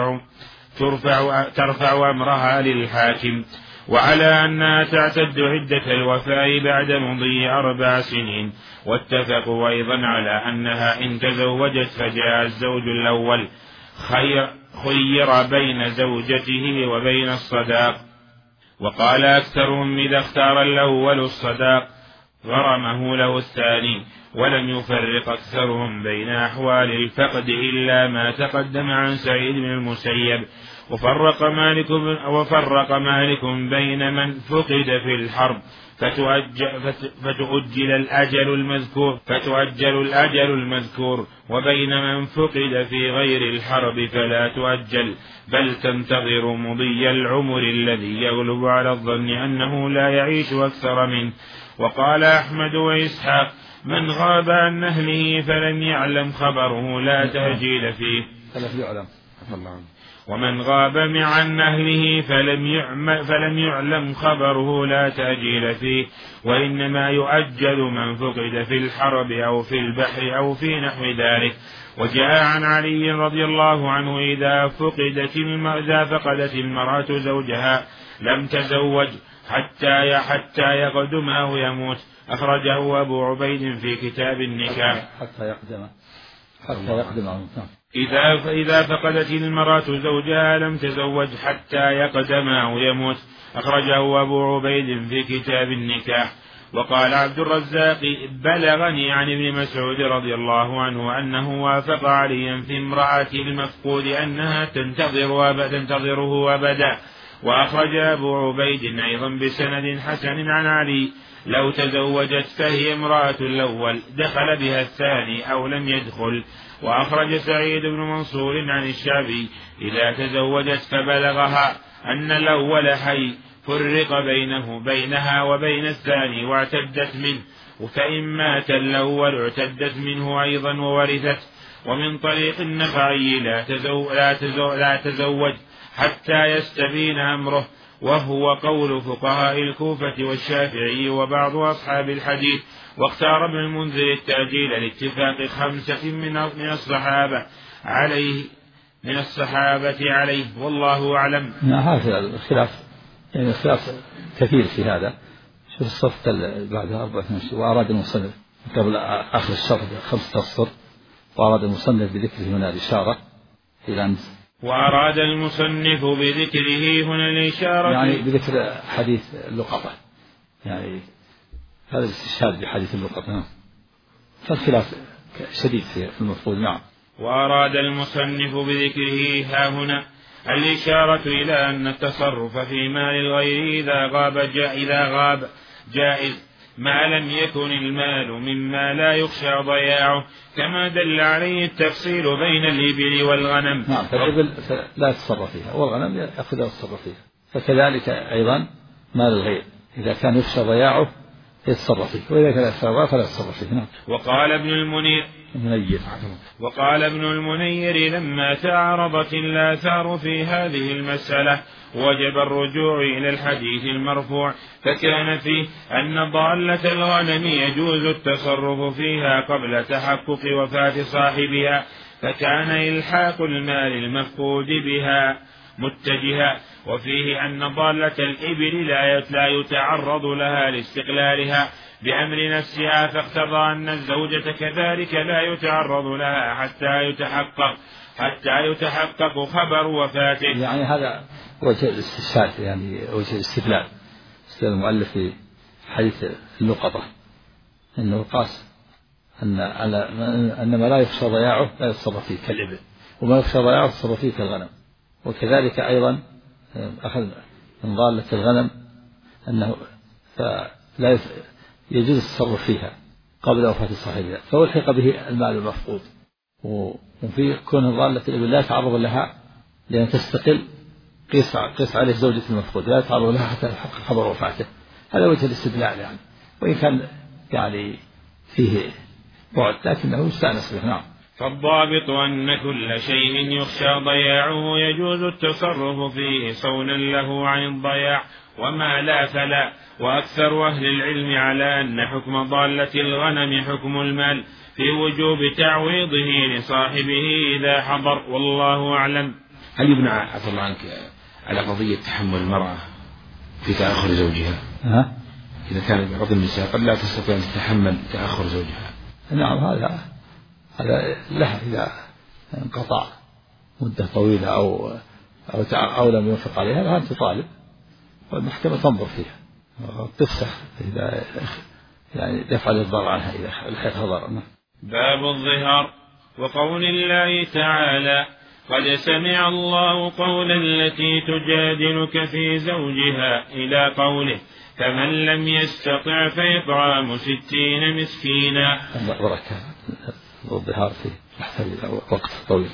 ترفع أمرها للحاكم، وعلى أنها تعتد عدة الوفاء بعد مضي 4 سنين. واتفقوا أيضا على أنها إن تزوجت فجاء الزوج الأول خير بين زوجته وبين الصداق. وقال أكثرهم إذا اختار الأول الصداق غرمه له الثاني. ولم يفرق أكثرهم بين أحوال الفقد إلا ما تقدم عن سعيد بن المسيب. وفرق مالك بين من فقد في الحرب فتؤجل الأجل المذكور وبين من فقد في غير الحرب فلا تؤجل بل تنتظر مضي العمر الذي يغلب على الظن أنه لا يعيش أكثر منه. وقال أحمد وإسحاق من غاب عن أهله فلم يعلم خبره لا تأجيل فيه. ومن غاب عن أهله فلم يعلم خبره لا تأجيل فيه، وإنما يؤجل من فقد في الحرب أو في البحر أو في نحو ذلك. وجاء عن علي رضي الله عنه إذا فقدت المرأة زوجها لم تزوج حتى يقدم أو يموت. أخرجه أبو عبيد في كتاب النكاح. حتى يقدم إذا فقدت المرأة زوجها لم تزوج حتى يقدم أو يموت. أخرجه أبو عبيد في كتاب النكاح. وقال عبد الرزاق بلغني عن ابن مسعود رضي الله عنه أنه وافق عليا في امرأة المفقود أنها تنتظره أبدا. وأخرج أبو عبيد أيضا بسند حسن عن علي: لو تزوجت فهي امرأة الأول دخل بها الثاني أو لم يدخل. وأخرج سعيد بن منصور عن الشعبي: إذا تزوجت فبلغها أن الأول حي فرق بينها وبين الثاني واعتدت منه، فإن مات الأول اعتدت منه أيضا وورثت. ومن طريق النخعي: لا تزوج حتى يستبين أمره، وهو قول فقهاء الكوفة والشافعي وبعض أصحاب الحديث. واختار ابن المنذر التأجيل لاتفاق 5 من الصحابة عليه، والله أعلم. هذا الخلاف يعني الخلاف كثير في هذا. شوف الصف بعد 24 وأراد المصنف قبل آخر الشرط 5 أسطر، وأراد المصنف بذكره هنا الإشارة إلى أن وأراد المصنف بذكره هنا الإشارة يعني بذكر حديث اللقطة، يعني هذا الاستشهاد بحديث اللقطة. فالخلاف شديد في المفروض. نعم. وأراد المصنف بذكره ها هنا الإشارة إلى أن التصرف في مال الغير إذا غاب جائز، ما لم يكن المال مما لا يخشى ضياعه، كما دل عليه التفصيل بين الإبل والغنم. نعم. فالإبل لا يتصرف فيها والغنم يأخذها ويتصرف فيها، فكذلك أيضا مال الغير إذا كان يخشى ضياعه يتصرف فيه، وإذا كان يخشى ضياعه فلا يتصرف فيه. نعم. وقال ابن المنير لما تعارضت الآثار في هذه المسألة وجب الرجوع إلى الحديث المرفوع، فكان فيه أن ضالة الغنم يجوز التصرف فيها قبل تحقق وفاة صاحبها، فكان إلحاق المال المفقود بها متجها. وفيه أن ضالة الإبل لا يتعرض لها لاستقلالها بأمر نفسها، فاقتضى أن الزوجة كذلك لا يتعرض لها حتى يتحقق خبر وفاته. يعني هذا وجه الاستشهاد، يعني وجه الاستدلال المؤلف في حديث اللقطة، أنه قاس أن ما لا يخشى ضياعه لا يتصرف فيه كالإبل، وما يخشى ضياعه يتصرف فيه كالغنم. وكذلك أيضا أخذ من ضالة الغنم أنه لا يجوز التصرف فيها قبل وفاة صاحبها، فألحق به المال المفقود. وفي كون ضالة الإبل لا يتعرض لها لأن تستقل، قيس عليه زوجة المفقود لا يتعرض لها حتى يحقق خبر وفاته. هذا وجه الاستدلال يعني، وإن كان يعني فيه بعد لكنه يستأنس به. نعم. فالضابط أن كل شيء يخشى ضياعه يجوز التصرف فيه صونا له عن الضياع، وما لا فلا. وأكثر أهل العلم على أن حكم ضالة الغنم حكم المال في وجوب تعويضه لصاحبه إذا حضر، والله أعلم. هل يبنى عفى الله عنك على قضية تحمل المرأة في تأخر زوجها؟ إذا كانت بعض النساء قد لا تستطيع أن تتحمل تأخر زوجها. نعم. هذا لها إذا انقطع مدة طويلة أو لم ينفق عليها لها أن تطالب، والمحكمة تنظر فيها وتفسخ إذا يعني يفعل الضرر عنها إذا الحقها ضرر. باب الظهار. وقول الله تعالى: قد سمع الله قول التي تجادلك في زوجها إلى قوله: فمن لم يستطع فإطعام 60 مسكينا. الظهار في وقت طويل.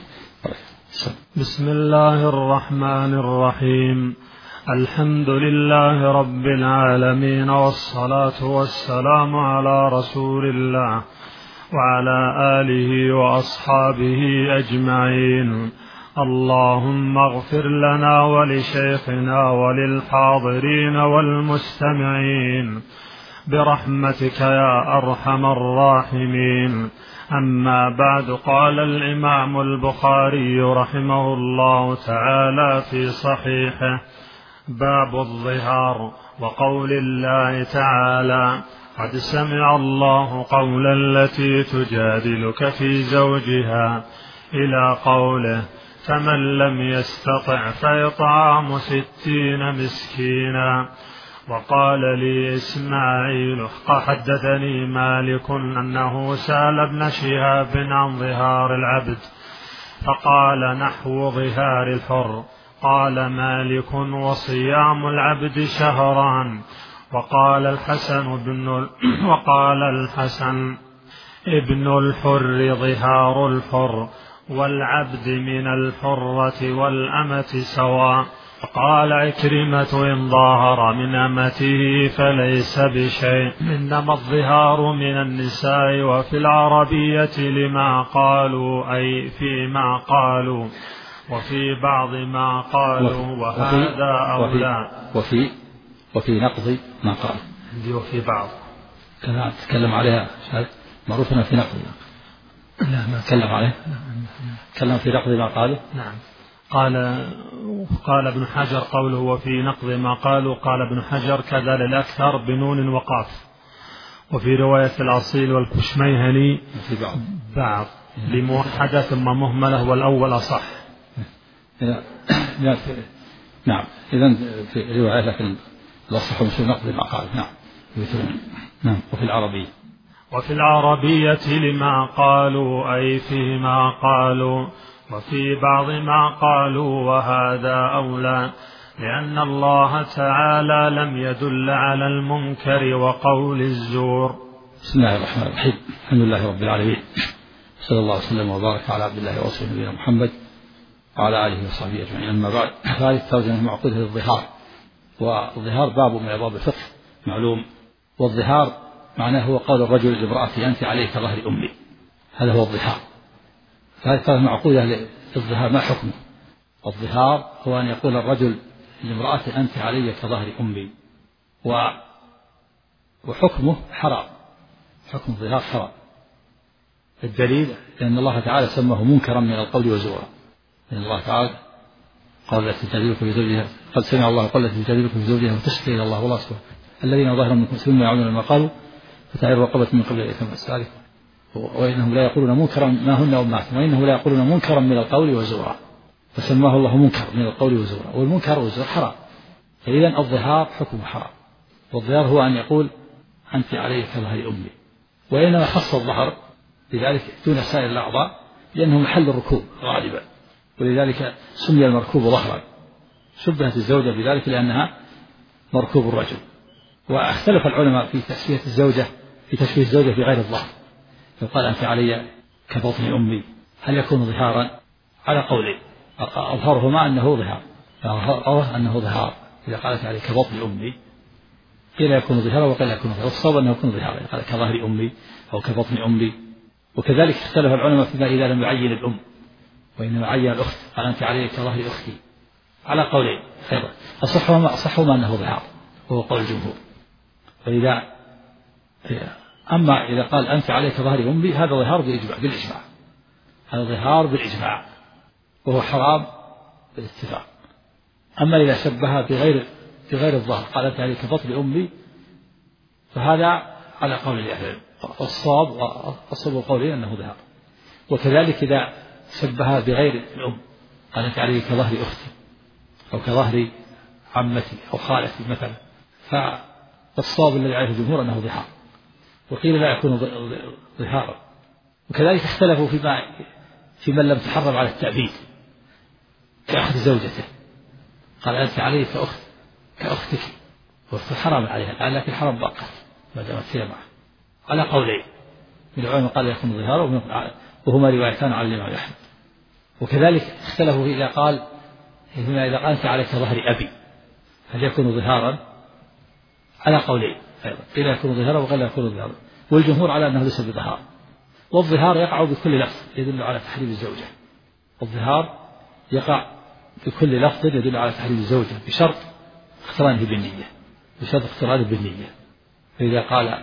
بسم الله الرحمن الرحيم. الحمد لله رب العالمين، والصلاة والسلام على رسول الله وعلى آله وأصحابه أجمعين. اللهم اغفر لنا ولشيخنا وللحاضرين والمستمعين برحمتك يا أرحم الراحمين. أما بعد، قال الإمام البخاري رحمه الله تعالى في صحيحه: باب الظهار. وقول الله تعالى: قد سمع الله قول التي تجادلك في زوجها إلى قوله: فمن لم يستطع فإطعام 60 مسكينا. وقال لي إسماعيل حدثني مالك أنه سأل ابن شهاب عن ظهار العبد فقال: نحو ظهار الحر. قال مالك وصيام العبد شهران. وقال الحسن ابن الحر ظهار الحر والعبد من الحرة والأمة سواء. قال عكرمة إن ظاهر من أمته فليس بشيء، إنما الظهار من النساء. وفي العربية لما قالوا أي فيما قالوا، وفي بعض ما قالوا وهذا أولى. وفي نقض ما قال وفي بعض كما تكلم عليها معروفنا في نقض. لا ما تكلم عليه، تكلم في نقض ما قاله. نعم. قال ابن حجر قوله وفي نقض ما قالوا، قال ابن حجر كذا للأكثر بنون وقاف. وفي رواية الأصيل والكشميهني في بعض لموحدة ثم مهملة والأول أصح. نعم. إذن في رواية لكن الأصح مثل نقض ما قال. نعم. وفي العربية لما قالوا أي فيما قالوا، وفي بعض ما قالوا وهذا أولى، لأن الله تعالى لم يدل على المنكر وقول الزور. بسم الله الرحمن الرحيم. الحمد لله رب العالمين، صلى الله وسلم وبارك على عبد الله ورسوله نبينا محمد وعلى آله وصحبه أجمعين. أما بعد، هذه الترجمة معقودة للظهار، والظهار باب من أبواب الفقه معلوم. والظهار معناه هو قول الرجل لامرأته أنت علي كظهر أمي، هذا هو الظهار. فهذه الترجمة معقودة للظهار. ما حكمه؟ الظهار هو أن يقول الرجل لامرأته أنت علي كظهر أمي، وحكمه حرام. حكم الظهار حرام. الدليل لأن الله تعالى سماه منكرا من القول وزورا. لأن الله تعالى قال التي تجادلك في زوجها، قد سمع الله قال التي تجادلك في زوجها وتشتكي إلى الله والله سبحانه الذين ظاهرا منكم ثم يعودون لما قالوا فتعير رقبة من قبل أن يتم ذلك وإنهم لا يقولون منكرا ما هن أمهاتهم وإنهم لا يقولون منكرا من القول وزورا. فسماه الله منكر من القول وزورا، والمنكر والزور حرام. فإذا الظهار حكمه حرام. والظهار هو أن يقول أنت علي كظهر أمي، وإنما خص الظهر لذلك دون سائر الأعضاء لأنه محل الركوب غالبا، ولذلك سمي المركوب ظهرا. شبهت الزوجة بذلك لأنها مركوب الرجل. واختلف العلماء في تسمية الزوجة، في تشبيه الزوجة في غير الظهر. فقال أنت علي كبطن أمي، هل يكون ظهارا؟ على قولين، أظهرهما أنه ظهار، أو أنه ظهار إذا قالت علي كبطن أمي، قيل يكون ظهارا وقيل يكون ظهارا. الصواب أنه يكون ظهارا، قال كظهر أمي أو كبطن أمي. وكذلك اختلف العلماء فيما إذا لم يعين الأم وإنما عين الأخت، قال أنت علي كظهر أختي، على قولين أيضا. أصحهما أنه ظهار وهو قول الجمهور. فإذا أما إذا قال أنت عليك ظهر أمي، هذا ظهار بالإجماع، هذا ظهار بالإجماع وهو حرام بالاتفاق. أما إذا شبهها بغير الظهر قال أنت عليك بطن أمي، فهذا على قول الأهل. الصواب قولين أنه ظهار. وكذلك إذا شبهها بغير الأم قال أنت عليك كظهر أختي أو كظهر عمتي أو خالتي مثلا، فالصواب الذي عليه الجمهور أنه ظهار، وقيل لا يكون ظهارا. وكذلك اختلفوا في من لم تحرم على التأبيد كأخت زوجته، قال أنت علي كأختك، وأخت حرام عليها الآن لكن حرام باقت ما دامت فيها معه، على قولين من العلماء قال يكون ظهارا، وهما روايتان عن الإمام أحمد. وكذلك اختلفوا إذا قال أنت عليك ظهر أبي هل يكون ظهارا؟ على قولين أيضا، قيل يكون ظهارا وقيل يكون ظهارا، والجمهور على أنه ليس بظهار. والظهار يقع بكل لفظ يدل على تحريم الزوجة. الظهار يقع بكل لفظ يدل على تحريم الزوجة بشرط اقترانه بالنية. فإذا قال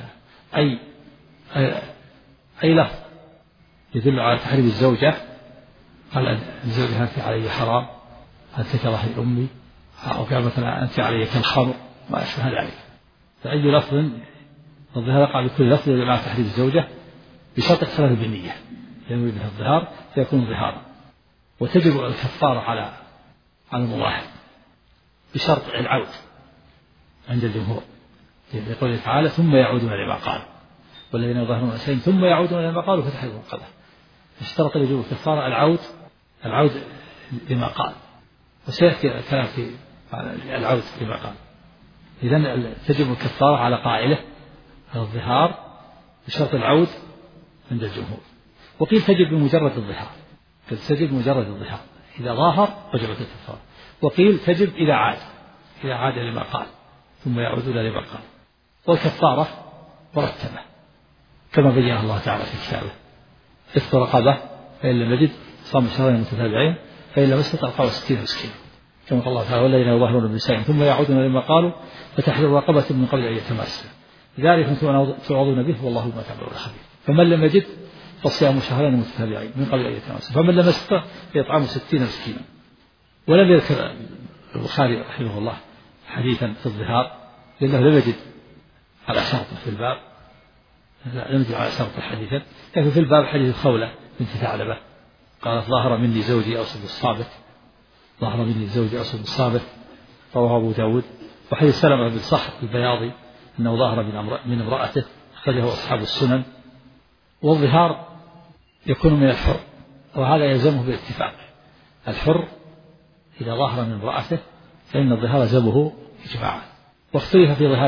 أي لفظ يدل على تحريم الزوجة، قال الزوجة أنت علي حرام، أنت كظهر أمي، أو قال مثلا أنت علي كالخمر، ما أشبه ذلك. فأي لفظ الظهار يقع بكل لفظ يدل على تحريم الزوجة بشرط اقترانه بالنية، ينوي به الظهار فيكون ظهارا. وتجب الكفارة على المظاهر بشرط العود عند الجمهور، لقوله تعالى ثم يعودون لما قالوا والذين يظاهرون الأنثيين ثم يعودون لما قالوا فتحرير رقبة. اشترط لوجوب الكفارة العود لما قال، وسيأتي الكلام في العود كما قال. إذن تجب الكفارة على قائله على الظهار بشرط العود عند الجمهور. وقيل تجب بمجرد الظهار، تجب بمجرد الظهار إذا ظاهر وجبت الكفارة. وقيل تجب إذا عاد لما قال ثم يعود إلى لما قال. والكفارة مرتبة كما بين الله تعالى في كتابه: عتق رقبة فإن لم يجد صام شهرين متتابعين فإن لم يستطع قام 60 مسكين، كما قال الله تعالى: والذين يظاهرون بنسائهم ثم يعودون لما قالوا فتحرير رقبة من قبل أن يتماسوا ذلك توعظون به والله بما تعملون خبير. فمن لم يجد فصيام شهرين متتابعين من قبل أن يتماسوا، فمن لم يستطع فإطعام 60 مسكينا. ولم يذكر البخاري رحمه الله حديثا في الظهار لأنه لم يجد على شرط في الباب، لم يجد على شرط حديثا، لكن في الباب حديث خولة بنت ثعلبة قالت: ظهر مني زوجي أوصب الصابت، ظهر مني زوجي أوصب الصابت، رواه أبو داود. وحديث سلمة بن صخر البياضي أنه ظهر من امرأته أخرجه أصحاب السنن. والظهار يكون من الحر، وهذا يلزمه بالاتفاق. الحر إذا ظهر من امرأته فإن الظهار يلزمه إجماعا. واختلف في ظهار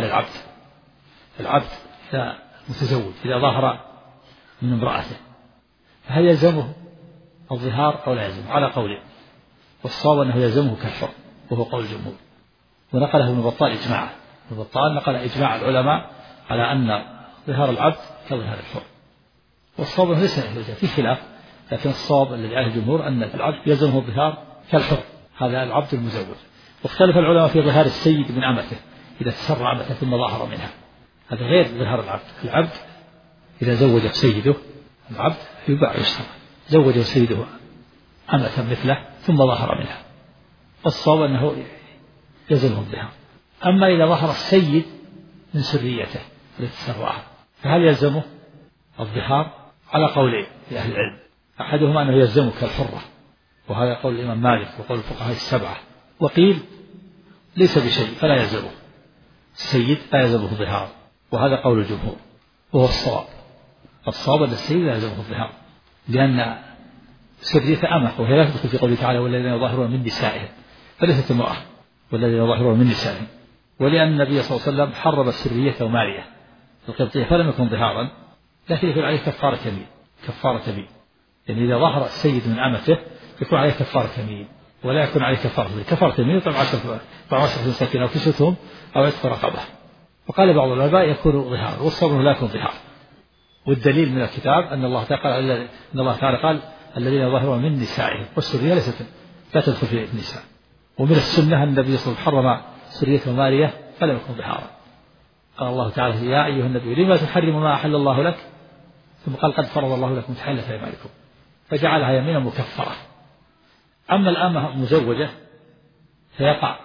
العبد إذا متزوج إذا ظهر من امرأته فهل يلزمه الظهار أو لا يلزمه؟ على قولين، والصواب أنه يلزمه كالحر وهو قول الجمهور. ونقله ابن بطال إجماعا، ابن بطال نقل إجماع العلماء على أن ظهار العبد كظهار الحر. والصواب أنه ليس في خلاف، لكن الصواب الذي عليه الجمهور أن العبد يلزمه الظهار كالحر، هذا العبد المزوج. واختلف العلماء في ظهار السيد من أمته إذا تسر أمته ثم ظهر منها، هذا غير ظهار العبد إذا زوج سيده العبد يباع ويشترى، زوجه سيده أمة مثله ثم ظهر منها، فالصواب أنه يلزمه الظهار. أما إذا ظهر السيد من سريته التي تسرعها فهل يلزمه الظهار؟ على قولين لأهل العلم، أحدهما أنه يلزمه كالحرة، وهذا قول الإمام مالك وقول الفقهاء السبعة. وقيل ليس بشيء فلا يلزمه السيد، لا يلزمه الظهار، وهذا قول الجمهور وهو الصواب أن السيد لا يلزمه الظهار، لأن سرية أمة وهي لا تدخل في قوله تعالى: والذين يظاهرون من نسائهم، فليست امرأة والذين يظاهرون من نسائهم. ولأن النبي صلى الله عليه وسلم حرم السرية ومارية القبطية فلم يكن ظهارا، لكن يكون عليه كفارة يمين. يعني إذا ظهر السيد من أمته يكون عليه كفارة يمين، ولا يكون عليه كفارة يمين طبعا 10 مساكين أو كسوتهم أو عتق رقبة. وقال بعض العلماء يكون ظهار، والصبر لا يكون ظهار. والدليل من الكتاب أن الله تعالى قال: الذين يظاهرون من نسائهم، والسرية لا تدخل في النساء. ومن السنة أن النبي صلى الله عليه وسلم حرم سرية ومارية فلم يكن ظهارا. قال الله تعالى: يا أيها النبي لما تحرم ما أحل الله لك، ثم قال: قد فرض الله لكم تحلة أيمانكم، فجعلها يمينا مكفرة. أما الأمة المزوجة فيقع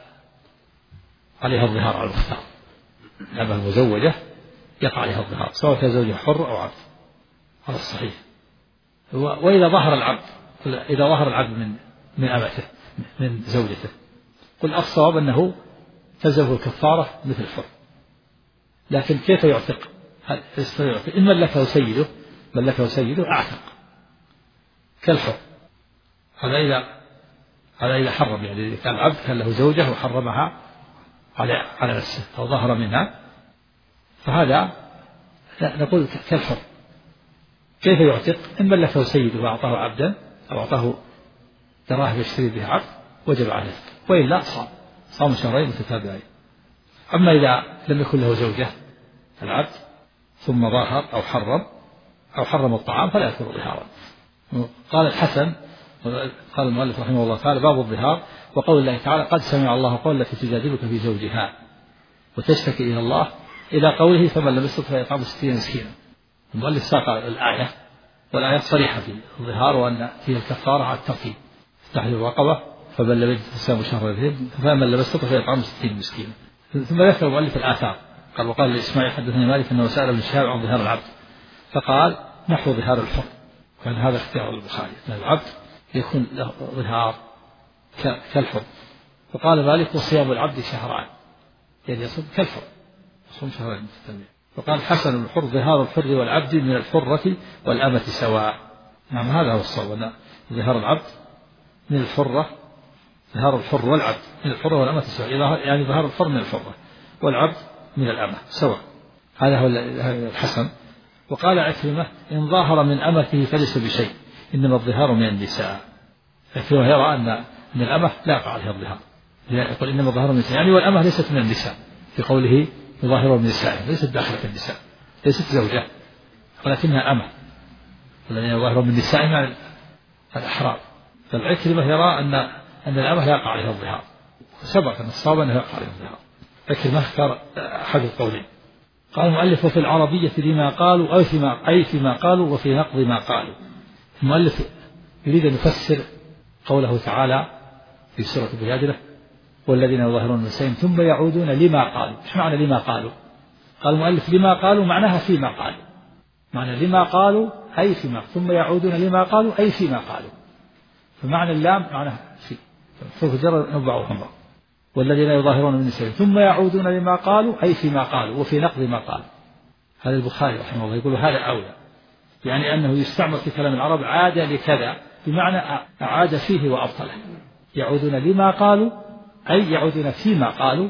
عليها الظهار على المختار، الأمة المزوجة يقع عليها الظهار سواء كان زوجها حر أو عبد على الصحيح. وإذا ظهر العبد من أمته من زوجته قل الصواب أنه تلزمه الكفارة مثل الحر، لكن كيف يعتق؟ إن ملكه سيده أعتق كالحر. هذا إذا حرم، يعني كان العبد كان له زوجة وحرمها على نفسه أو ظهر منها، فهذا نقول كالحر. كيف يعتق؟ إن ملكه سيده وأعطاه عبدا أو أعطاه دراهم يشتري بها عبد وجب عليه، وإلا صام شهرين متتابعين. أما إذا لم يكن له زوجة العبد ثم ظاهر أو حرم الطعام فلا يكون ظهارا. قال الحسن قال المؤلف رحمه الله تعالى: باب الظهار. وقول الله تعالى: قد سمع الله قول التي تجادلك في زوجها وتشتكي إلى الله، إلى قوله: فمن لم يستطع فيطعم 60 مسكينا. المؤلف ساق الآية، والآية صريحة في الظهار وأن فيها الكفارة على الترتيب: تحرير رقبة، فمن لم يجد فصيام شهرين، فمن لم يستطع فيطعم 60 مسكينا. ثم ذكر المؤلف الآثار، قال: وقال لإسماعيل حدثني مالك أنه سأل ابن شهاب عن ظهار العبد فقال: نحو ظهار الحر. كان هذا اختيار البخاري، أن العبد يكون له ظهار كالحر. وقال مالك: وصيام العبد شهران، يعني يصوم كالحر، يصوم شهرين متتابعين. وقال حسن: الحر ظهار الحر والعبد من الحرة والأمة سواء. نعم، هذا هو الصواب، أن ظهار العبد من الحرة ظهار الحر والعبد من الحرة والأمة سواء، يعني ظهار الحر من الحرة والعبد من الأمة سواء. هذا هو الحسن. وقال عكرمة إن ظاهر من أمته فليس بشيء إنما الظهار من النساء. عكرمة يرى أن الأمة لا يقع عليها الظهار، يقول إنما الظهار من النساء، يعني والأمة ليست من النساء في قوله يظاهر من النساء، ليست داخلة النساء، ليست زوجة ولكنها أمة، والذين يظاهرون من النساء مع الأحرار. فالعكرمة يرى أن الأمة لا يقع عليها الظهار، سبق أن الصواب أنه يقع عليها الظهار. عكرمة اختار أحد القولين. قال المؤلف وفي العربية لما قالوا أي فيما قالوا وفي نقض ما قالوا. المؤلف يريد أن يفسر قوله تعالى في سورة المجادلة والذين يظاهرون من نسائهم ثم يعودون لما قالوا. ايش معنى لما قالوا؟ قال المؤلف لما قالوا معناها فيما قالوا، معنى لما قالوا أي فيما، ثم يعودون لما قالوا أي فيما قالوا، فمعنى اللام معناها في سوف جرى نبعهم والذين يظاهرون من نسائهم ثم يعودون لما قالوا أي فيما قالوا وفي نقض ما قالوا. هذا البخاري رحمه الله يقول هذا أولى، يعني أنه يستعمل في كلام العرب عاد لكذا بمعنى أعاد فيه وأبطله. يعودون لما قالوا أي يعودون فيما قالوا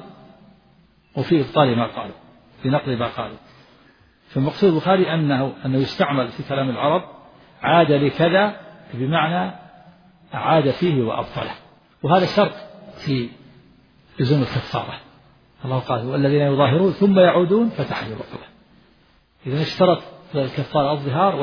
وفي إبطال ما قالوا في نقض ما قالوا. فالمقصود البخاري أنه يستعمل في كلام العرب عاد لكذا بمعنى أعاد فيه وأبطله، وهذا شرط في لزوم الكفارة. الله قال والذين يظاهرون ثم يعودون فتحرير رقبة. إذا اشترط الكفارة الظهار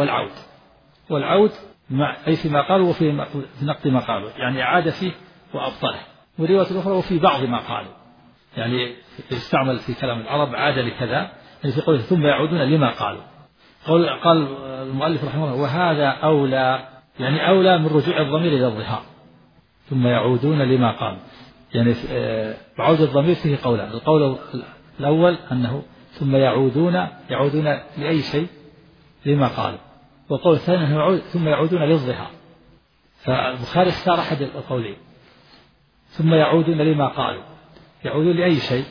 والعود أي فيما قالوا وفي نقض ما قالوا، يعني أعاد فيه وأبطله. والرواية الأخرى وفي بعض ما قالوا، يعني يستعمل في كلام العرب عاد لكذا، يعني في قوله ثم يعودون لما قالوا. قال المؤلف رحمه الله وهذا أولى، يعني أولى من رجوع الضمير إلى الظهار ثم يعودون لما قالوا. يعني عود الضمير فيه قولان، القول الأول أنه ثم يعودون لأي شيء لما قالوا، والقول الثاني أنه ثم يعودون للظهار. فالبخاري اختار أحد القولين، ثم يعودون لما قالوا، يعودون لأي شيء؟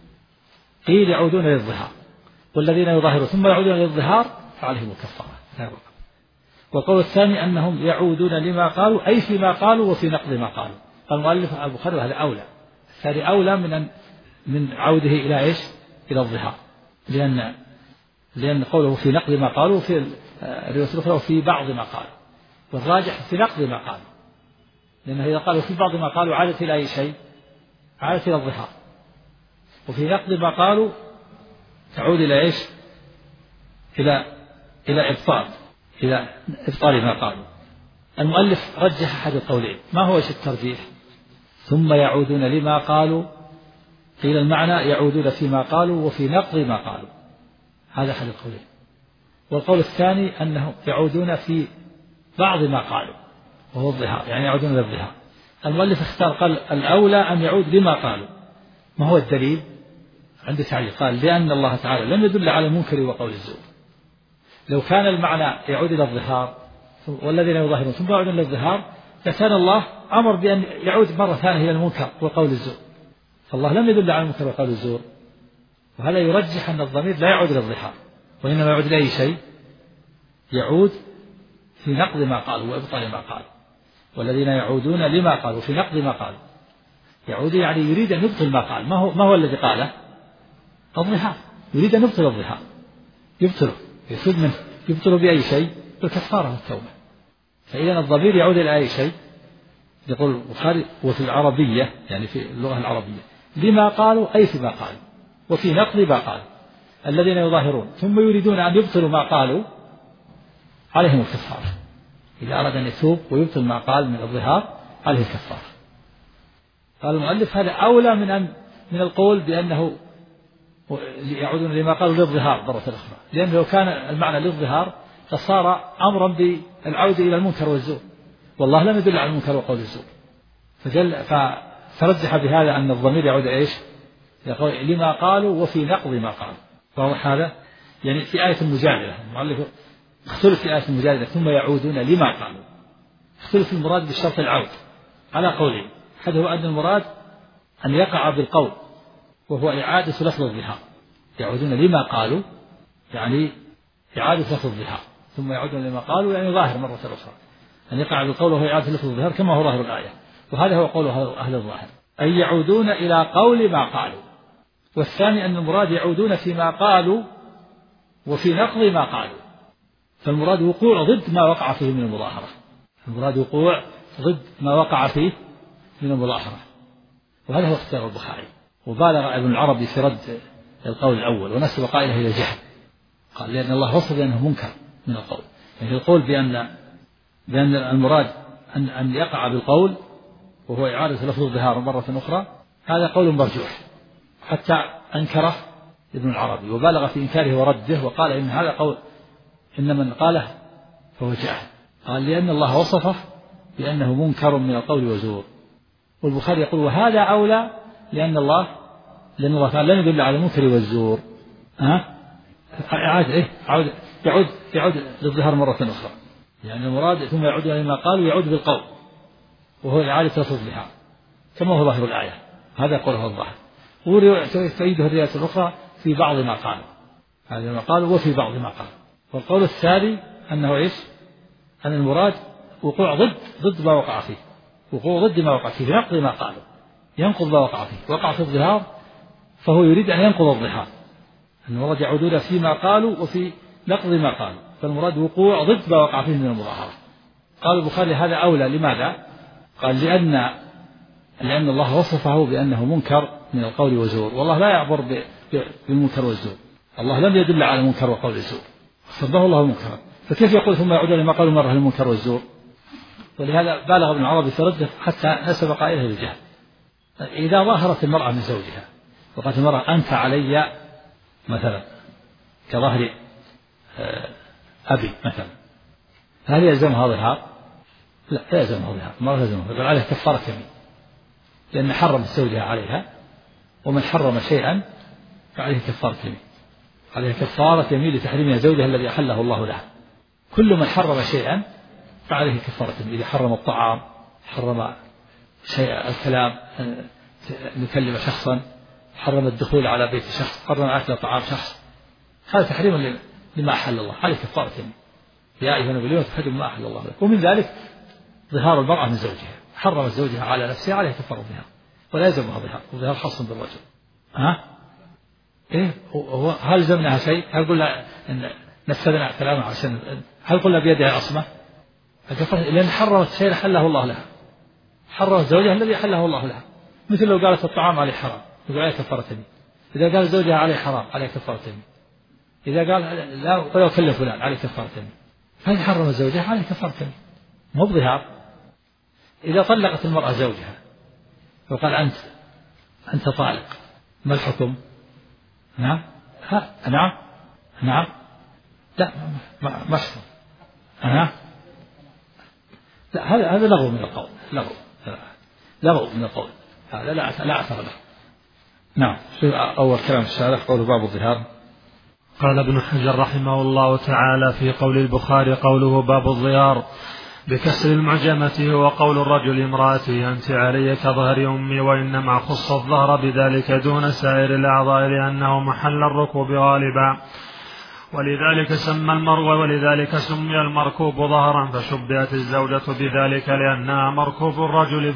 قيل يعودون للظهار، والذين يظاهرون ثم يعودون للظهار فعليهم الكفارة. والقول الثاني أنهم يعودون لما قالوا أي فيما قالوا وفي نقض ما قالوا. قال المؤلف البخاري هذا أولى، الثاني أولى من عوده إلى إيش؟ إلى الظهار، لأن قوله في نقض ما قالوا في الرواية الأخرى وفي بعض ما قالوا، والراجح في نقض ما قالوا، لأنه إذا قالوا في بعض ما قالوا عادت إلى أي شيء؟ عادت إلى الظهار. وفي نقض ما قالوا تعود إلى إيش؟ إلى إبطال ما قالوا. المؤلف رجح أحد القولين. ما هو إيش الترجيح؟ ثم يعودون لما قالوا، قيل المعنى يعودون فيما قالوا وفي نقض ما قالوا، هذا أحد القولين. والقول الثاني أنهم يعودون في بعض ما قالوا وهو الظهار، يعني يعودون إلى الظهار. المؤلف اختار قال الأولى أن يعود لما قالوا. ما هو الدليل؟ عند تعليق قال لأن الله تعالى لم يدل على المنكر وقول الزور. لو كان المعنى يعود إلى الظهار والذين يظاهرون ثم يعودون إلى الظهار لكان الله أمر بأن يعود مرة ثانية إلى المنكر وقول الزور، فالله لم يدل على المنكر وقول الزور. وهذا يرجح أن الضمير لا يعود إلى الظهار وإنما يعود إلى أي شيء؟ يعود في نقض ما قالوا وإبطال ما قالوا. والذين يعودون لما قالوا في نقض ما قالوا، يعود يعني يريد أن يبطل ما قال. ما هو الذي قاله؟ الظهار، يريد أن يبطل الظهار، يبطله، يفيد منه، يبطله بأي شيء؟ بالكفارة والتوبة. فإذا الضمير يعود إلى أي شيء؟ يقول البخاري وفي العربية، يعني في اللغة العربية لما قالوا أي فيما قالوا وفي نقض ما قالوا. الذين يظاهرون ثم يريدون أن يبطلوا ما قالوا عليهم الكفارة. إذا أراد أن يتوب ويبطل ما قال من الظهار عليه الكفارة. قال المؤلف هذا أولى من القول بأنه يعودون لما قالوا للظهار مرة أخرى، لأنه لو كان المعنى للظهار فصار أمرا بالعودة إلى المنكر والزور، والله لم يدل على المنكر وقول الزور. فرجح بهذا أن الضمير يعود إيش؟ يقول لما قالوا وفي نقض ما قالوا. واضح هذا؟ يعني في آية المجادلة المؤلف اختلف في آية المجادلة ثم يعودون لما قالوا، اختلف المراد بالشرط العود على قولين. أحده أن المراد أن يقع بالقول وهو إعادة لفظ الظهار، يعودون لما قالوا يعني إعادة لفظ الظهار، ثم يعودون لما قالوا يعني ظاهر مرة أخرى، أن يقع بالقول وهو إعادة لفظ الظهار كما هو ظاهر الآية. وهذا هو قول أهل الظاهر، أي يعودون إلى قول ما قالوا. والثاني أن المراد يعودون فيما قالوا وفي نقض ما قالوا، فالمراد وقوع ضد ما وقع فيه من المظاهرة، المراد وقوع ضد ما وقع فيه من المظاهرة، وهذا هو اختيار البخاري. وبالغ ابن العربي في رد القول الأول ونسب قائله إلى الجهل، قال لأن الله وصف بأنه منكر من القول، يعني القول بأن المراد أن يقع بالقول وهو إعادة لفظ الظهار مرة أخرى، هذا قول مرجوح، حتى أنكره ابن العربي وبالغ في إنكاره ورده، وقال إن هذا قول إن من قاله فهو جاهل، قال لأن الله وصفه بأنه منكر من القول وزور. والبخاري يقول وهذا أولى لأن الله تعالى لم يدل على المنكر والزور. يعود للظهار مرة أخرى، يعني المراد ثم يعود إلى ما قال ويعود بالقول وهو إعادة لفظ الظهار كما هو ظاهر الآية، هذا قوله الظاهر. وتعيده الرواية الأخرى في بعض ما قالوا، هذا ما قالوا وفي بعض ما قالوا. والقول الثاني أنه إيش؟ أن المراد وقوع ضد ما وقع فيه، وقوع ضد ما وقع فيه بنقض ما قالوا، ينقض ما وقع فيه، وقع في الظهار فهو يريد أن ينقض الظهار. المراد يعودون فيما قالوا وفي نقض ما قالوا، فالمراد وقوع ضد ما وقع فيه من المظاهرة. قال البخاري هذا أولى، لماذا؟ قال لأن الله وصفه بأنه منكر من القول والزور، والله لا يعبر بالمنكر والزور، الله لم يدل على المنكر وقول الزور، صدقه الله منكرا، فكيف يقول ثم يعودون لما قالوا مرة المنكر والزور؟ ولهذا بالغ ابن العربي في رده حتى نسب قائله للجهل. إذا ظاهرت المرأة من زوجها وقالت المرأة أنت علي مثلا كظهر أبي مثلا، هل يلزمها ظهار؟ لا يلزمها ظهار، ما يلزمها، بل عليه كفارة يمين، لأن حرم زوجها عليها، ومن حرم شيئا فعليه كفارة يمين، عليه كفارة يمين لتحريمها زوجها الذي أحله الله لها. كل من حرم شيئا فعليه كفارة يمين، إذا حرم الطعام، حرم شيء الكلام، نكلم شخصا، حرم الدخول على بيت شخص، حرم أكل طعام شخص، هذا تحريم لما أحل الله، عليه كفارة يمين. يا أيها النبي لم تحرموا ما أحل الله لك. ومن ذلك ظهار المرأة من زوجها، حرمت زوجها على نفسها، عليه كفارة الظهار، ولا يلزمها ظهار، والظهار خاص بالرجل. هو هل لزمناها شيء؟ هل قلنا إن نفذنا كلامها عشان هل قلنا بيدها عصمة؟ لأن حرمت شيء حله الله لها، حرمت زوجها الذي حله الله لها، مثل لو قالت الطعام عليه حرام يقول عليه كفارة يمين، إذا قال زوجها عليه حرام عليه كفارة يمين، إذا قال لا ولا أكلم فلان عليه كفارة يمين، فإن حرم زوجها عليه كفارة يمين، مو بظهار. إذا طلقت المرأة زوجها وقال أنت طالق، ما الحكم؟ نعم لا ما شكرا لا، هذا لغو من القول، لغو من القول، هذا لا أثر له. نعم. أول كلام الشارح قول باب الظهار. قال ابن حجر رحمه الله تعالى في قول البخاري قوله باب الظهار بكسر المعجمة هو قول الرجل امرأته أنت علي كظهر أمي، وإنما خص الظهر بذلك دون سائر الأعضاء لأنه محل الركوب غالبا، ولذلك سمي المركوب ظهرا، فشبهت الزوجة بذلك لأنها مركوب الرجل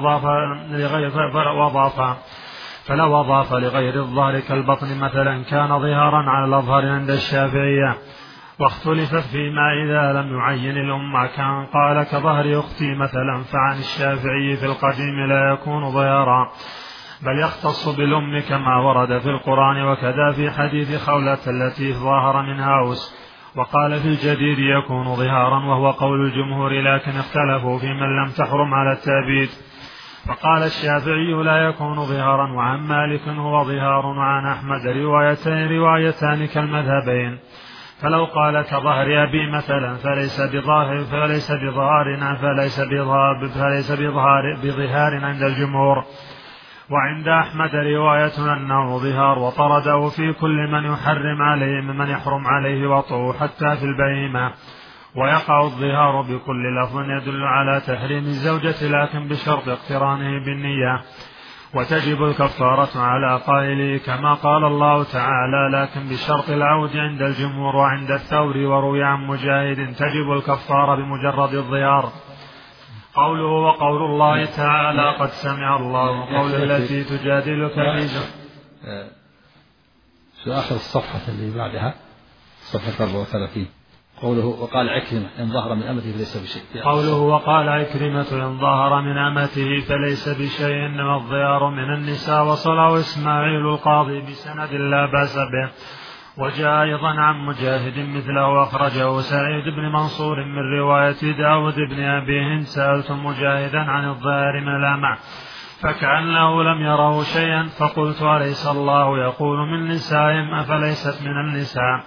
فلو أضاف لغير الظهر كالبطن مثلا كان ظهارا على الأظهر عند الشافعية. واختلف فيما إذا لم يعين الأمة، كان قال كظهر أختي مثلا، فعن الشافعي في القديم لا يكون ظهارا بل يختص بالأم كما ورد في القرآن، وكذا في حديث خولة التي ظاهر منها أوس. وقال في الجديد يكون ظهارا وهو قول الجمهور، لكن اختلفوا في من لم تحرم على التأبيد، فقال الشافعي لا يكون ظهارا، وعن مالك هو ظهار، وعن أحمد روايتان كالمذهبين. فلو قال كظهر أبي مثلا فليس بظهار عند الجمهور. وعند أحمد رواية أنه ظهار، وطرده في كل من يحرم عليه وطؤه حتى في البهيمة. ويقع الظهار بكل لفظ يدل على تحريم الزوجة، لكن بشرط اقترانه بالنية، وتجب الكفارة على قائله كما قال الله تعالى، لكن بشرط العود عند الجمهور وعند الثوري. وروي عن مجاهد تجب الكفارة بمجرد الظهار. قوله وقول الله تعالى قد سمع الله قول التي تجادلك في في آخر الصفحة اللي بعدها صفحة 34 قوله وقال عكرمة إن ظهر من أمته فليس بشيء. قوله وقال عكرمة إن ظهر من أمته فليس بشيء إنما الضيار من النساء. وصله إسماعيل القاضي بسند لا بأس به. وجاء أيضا عن مجاهد مثله أخرجه سعيد بن منصور من رواية داود بن أبي هند سألت مجاهدا عن الضيار من الأمع فكأنه لم يره شيئا فقلت أليس الله يقول من نسائهم أفليست من النساء؟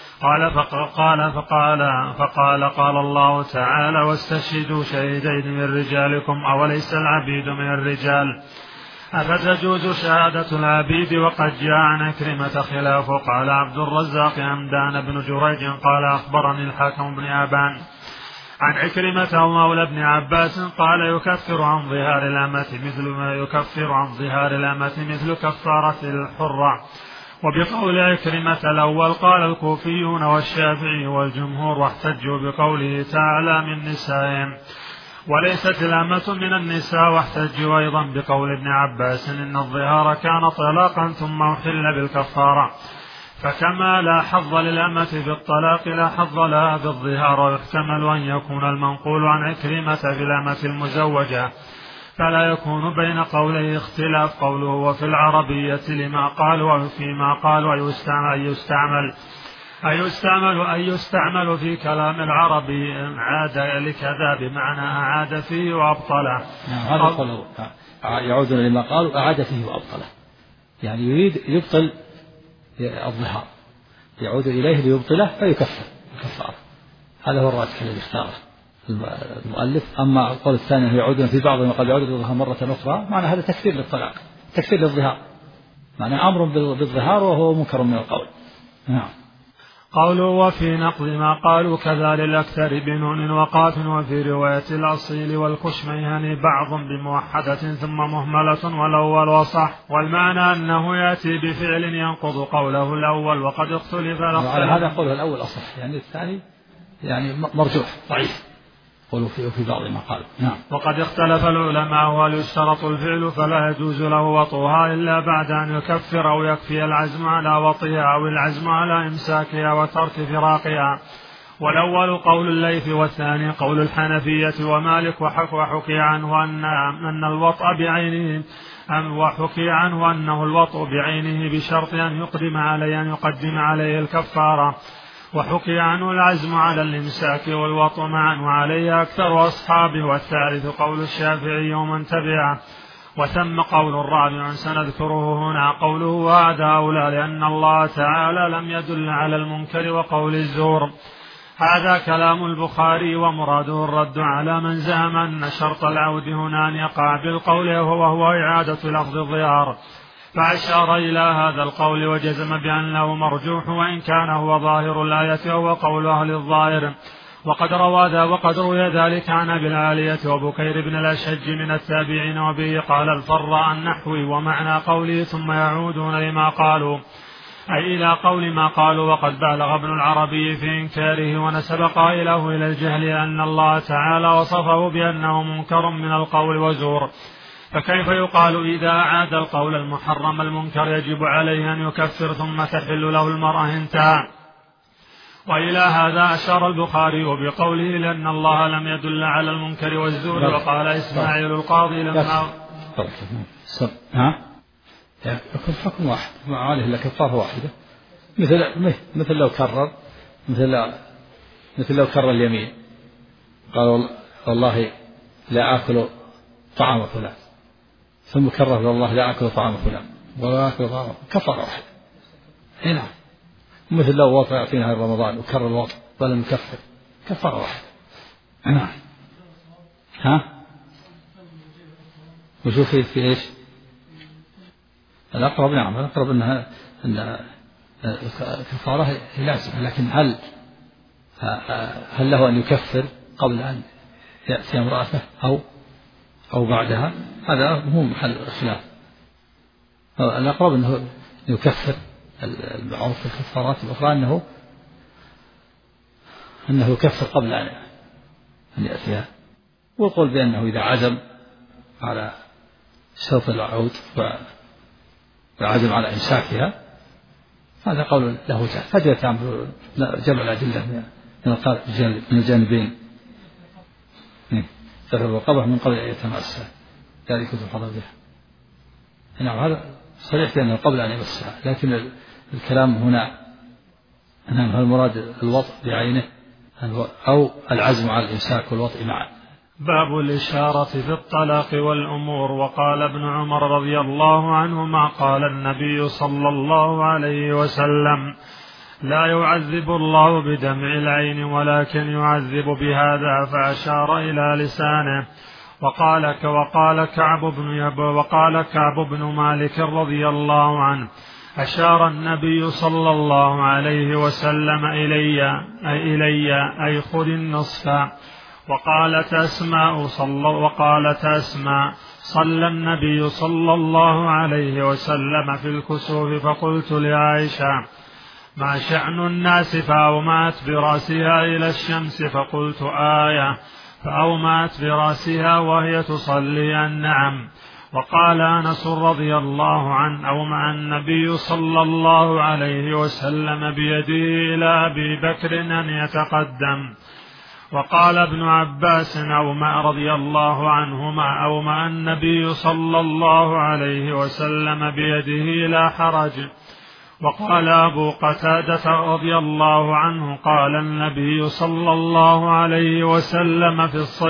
قال الله تعالى واستشهدوا شهيدين من رجالكم أوليس العبيد من الرجال أفتجوز شهادة العبيد؟ وقد جاء عن عكرمة خلافه. قال عبد الرزاق حمدان بن جريج قال أخبرني الحكم بن أبان عن عكرمة ومولى بن عباس قال يكفر عن ظهار الأمة مثل ما يكفر عن ظهار الأمة مثل كفارة الحرة. وبقول عكرمة الأول قال الكوفيون والشافعي والجمهور واحتجوا بقوله تعالى من نسائهم وليست الأمة من النساء. واحتجوا أيضا بقول ابن عباس إن الظهار كان طلاقا ثم أحل بالكفارة فكما لا حظ للأمة بالطلاق لا حظ لها بالظهار. ويحتمل أن يكون المنقول عن عكرمة في الأمة المزوجة فلا يكون بين قوليه اختلاف. قوله وفي العربية لما قالوا وفيما قالوا أي يستعمل في كلام العربي عاد لكذا بمعنى أعاد فيه وأبطله. يعودون لما قالوا أعاد فيه وأبطله يعني يريد يبطل الظهار يعود إليه ليبطله فيكفر الكفارة. هذا هو الراجح الذي اختاره المؤلف. أما القول الثاني يعودون في بعضهم وقد يعود للظهار مرة أخرى معنى هذا تكفير للطلاق تكفير للظهار معنى أمر بالظهار وهو منكر من القول. نعم. قوله وفي نقض ما قالوا كذا للأكثر بنون وقاف. وفي رواية الأصيل والكشميهني بعض بموحدة ثم مهملة والأول وصح. والمعنى أنه يأتي بفعل ينقض قوله الأول وقد اختلف هذا قوله الأول أصح يعني الثاني يعني مرجوح ضعيف قولوا في بعض ما قالوا. نعم. وقد اختلف العلماء وهل يشترط الفعل فلا يجوز له وطئها إلا بعد أن يكفر أو يكفي العزم على وطئها أو العزم على إمساكها وترك فراقها. والأول قول الليث والثاني قول الحنفية ومالك. وحكي عنه أن الوطء بعينه وحكي عنه أنه الوطء بعينه بشرط أن يقدم عليه الكفارة. وحكي عنه العزم على الإمساك والوطء معا وعليه أكثر أصحابه. والثالث قول الشافعي ومن تبعه. وثم قول الرابع سنذكره هنا قوله وهذا أولى لأن الله تعالى لم يدل على المنكر وقول الزور. هذا كلام البخاري ومراده الرد على من زعم أن شرط العود هنا أن يقع بالقول وهو إعادة لفظ الظهار فأشار إلى هذا القول وجزم بأنه مرجوح وإن كان هو ظاهر الآية وهو قول أهل الظاهر. وقد روي ذلك عن أبي العالية وبكير بن الأشج من التابعين وبه قال الفر النحوي. ومعنى قوله ثم يعودون لما قالوا أي إلى قول ما قالوا. وقد بالغ ابن العربي في إنكاره ونسب قائله إلى الجهل أن الله تعالى وصفه بأنه منكر من القول وزور. فكيف يقال إذا أعاد القول المحرم المنكر يجب عليه أن يكفر ثم تحل له المرأة انتهى. وإلى هذا أشار البخاري بقوله لأن الله لم يدل على المنكر والزور. وقال إسماعيل القاضي لما يكون حكم واحد ما عليه إلا كفارة واحدة مثل لو كرر اليمين قال والله لا آكل طعام فلان ثم كرر والله لا آكل طعام فلان ولا آكل طعام كفارة واحدة. هنا مثل لو وطأ في نهار رمضان وكرر الوطأ ولم يكفر كفارة واحدة. نعم. وشوف في إيش الأقرب. نعم الأقرب أن الكفارة هي لازمة لكن هل له أن يكفر قبل أن يأتي امرأته أو بعدها؟ هذا هو محل الخلاف. الأقرب أنه يكفر المعروف الكفارات الأخرى أنه يكفر قبل أن يأتيها والقول بأنه إذا عزم على شرط العود وعزم على إمساكها هذا قول له جهل. قد يتعمل جمع الأدلة من الجانبين سبب القبح من قبل أن يتمسها ذلك كنت حضر بها. نعم هذا صريح بأنه قبل أن يمسها، لكن الكلام هنا هل المراد الوطء بعينه أو العزم على الإمساك والوطء معا. باب الإشارة في الطلاق والأمور. وقال ابن عمر رضي الله عنهما قال النبي صلى الله عليه وسلم لا يعذب الله بدمع العين ولكن يعذب بهذا، فأشار إلى لسانه. وقال كعب بن مالك رضي الله عنه أشار النبي صلى الله عليه وسلم إلي أي خذ النصف. وقالت أسماء صلى النبي صلى الله عليه وسلم في الكسوف، فقلت لعائشة ما شأن الناس، فأومأت برأسها إلى الشمس، فقلت آية، فأومأت برأسها وهي تصلي النعم. وقال أنس رضي الله عنه أومأ النبي صلى الله عليه وسلم بيده إلى أبي بكر أن يتقدم. وقال ابن عباس أومأ رضي الله عنهما أومأ النبي صلى الله عليه وسلم بيده لا حرج. وقال أبو قتادة رضي الله عنه قال النبي صلى الله عليه وسلم في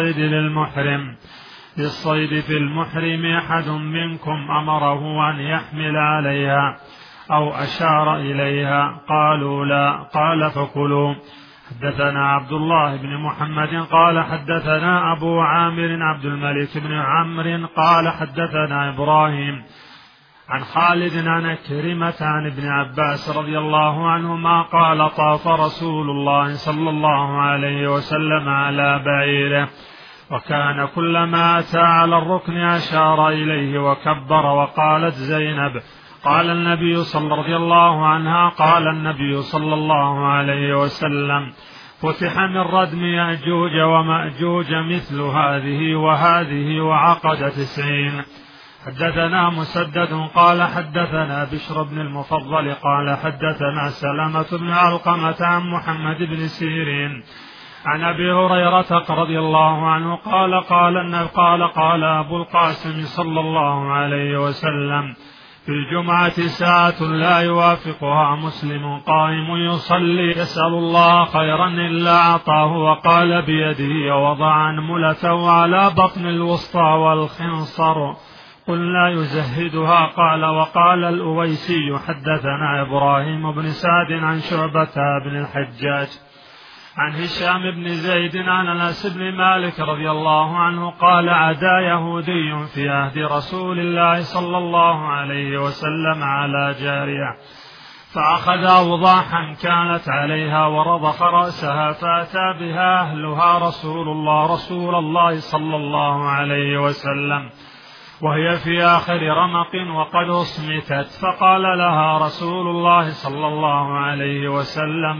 الصيد في المحرم أحد منكم أمره أن يحمل عليها أو أشار إليها؟ قالوا لا. قال فكلوا. حدثنا عبد الله بن محمد قال حدثنا أبو عامر عبد الملك بن عمرو قال حدثنا إبراهيم عن خالد عن كريمة عن ابن عباس رضي الله عنهما قال طاف رسول الله صلى الله عليه وسلم على بعيره، وكان كلما أتى على الركن أشار إليه وكبر. وقالت زينب قال النبي رضي الله عنها قال النبي صلى الله عليه وسلم فتح من ردم يأجوج ومأجوج مثل هذه وهذه وعقد 90. حدثنا مسدد قال حدثنا بشر بن المفضل قال حدثنا سلمة بن علقمة عن محمد بن سيرين عن أبي هريرة رضي الله عنه قال أبو القاسم صلى الله عليه وسلم في الجمعة ساعة لا يوافقها مسلم قائم يصلي يسأل الله خيرا إلا أعطاه. وقال بيده وضع أنملته على بطن الوسطى والخنصر قلنا يزهدها. قال وقال الأويسي حدثنا إبراهيم بن سعد عن شعبة بن الحجاج عن هشام بن زيد عن أنس بن مالك رضي الله عنه قال عدا يهودي في عهد رسول الله صلى الله عليه وسلم على جارية فأخذ أوضاحا كانت عليها ورضخ رأسها فأتى بها أهلها رسول الله صلى الله عليه وسلم وهي في آخر رمق وقد أصمتت. فقال لها رسول الله صلى الله عليه وسلم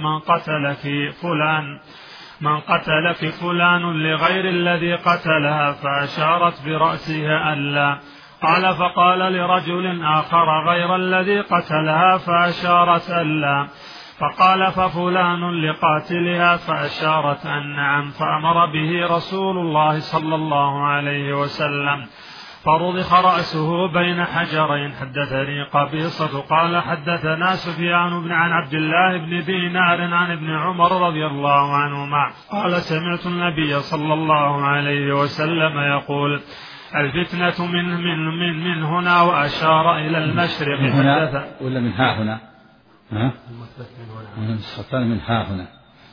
من قتلك فلان لغير الذي قتلها؟ فأشارت برأسها ألا. قال فقال لرجل آخر غير الذي قتلها؟ فأشارت ألا. فقال ففلان لقاتلها؟ فأشارت أن نعم. فأمر به رسول الله صلى الله عليه وسلم فرضخ رأسه بين حجرين. حدثني قبيصة قال حدثنا سفيان بن عن عبد الله بن دينار عن ابن عمر رضي الله عنهما قال سمعت النبي صلى الله عليه وسلم يقول الفتنة من هنا، وأشار إلى المشرق. من هنا ولا من ها هنا؟ من ها هنا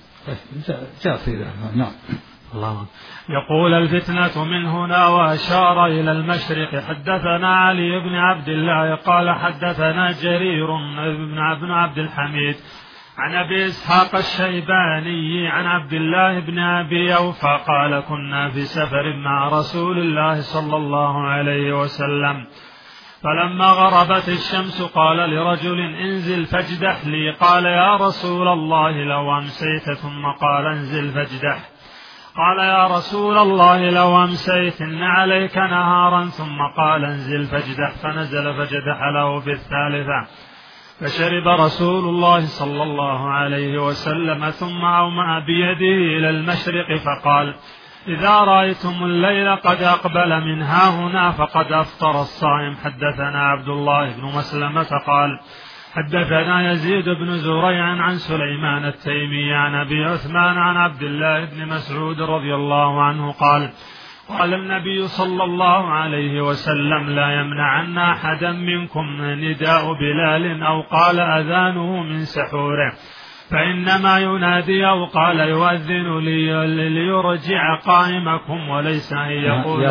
نعم. الله يقول الفتنة من هنا، وأشار إلى المشرق. حدثنا علي بن عبد الله قال حدثنا جرير بن عبد الحميد عن أبي إسحاق الشيباني عن عبد الله بن أبي أوفى قال كنا في سفر مع رسول الله صلى الله عليه وسلم فلما غربت الشمس قال لرجل انزل فاجدح لي. قال يا رسول الله لو أمسيت. ثم قال انزل فاجدح. قال يا رسول الله لو أمسيت إن عليك نهارا، ثم قال انزل فاجدح، فنزل فجدح له بالثالثة. فشرب رسول الله صلى الله عليه وسلم ثم أومأ بيده إلى المشرق فقال إذا رأيتم الليل قد أقبل من هاهنا فقد أفطر الصائم. حدثنا عبد الله بن مسلمة قال حدثنا يزيد بن زريع عن سليمان التيمي عن أبي عثمان عن عبد الله بن مسعود رضي الله عنه قال قال النبي صلى الله عليه وسلم لا يمنعن أحدا منكم نداء بلال أو قال أذانه من سحوره، فإنما ينادي أو قال يؤذن ليرجع قائمكم وليس أن يقول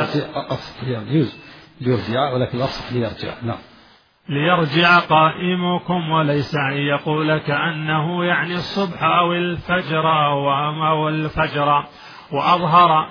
يرجع، ولكن الأصح ليرجع. نعم. ليرجع قائمكم وليس أن يقول كأنه يعني الصبح أو الفجر. وأظهر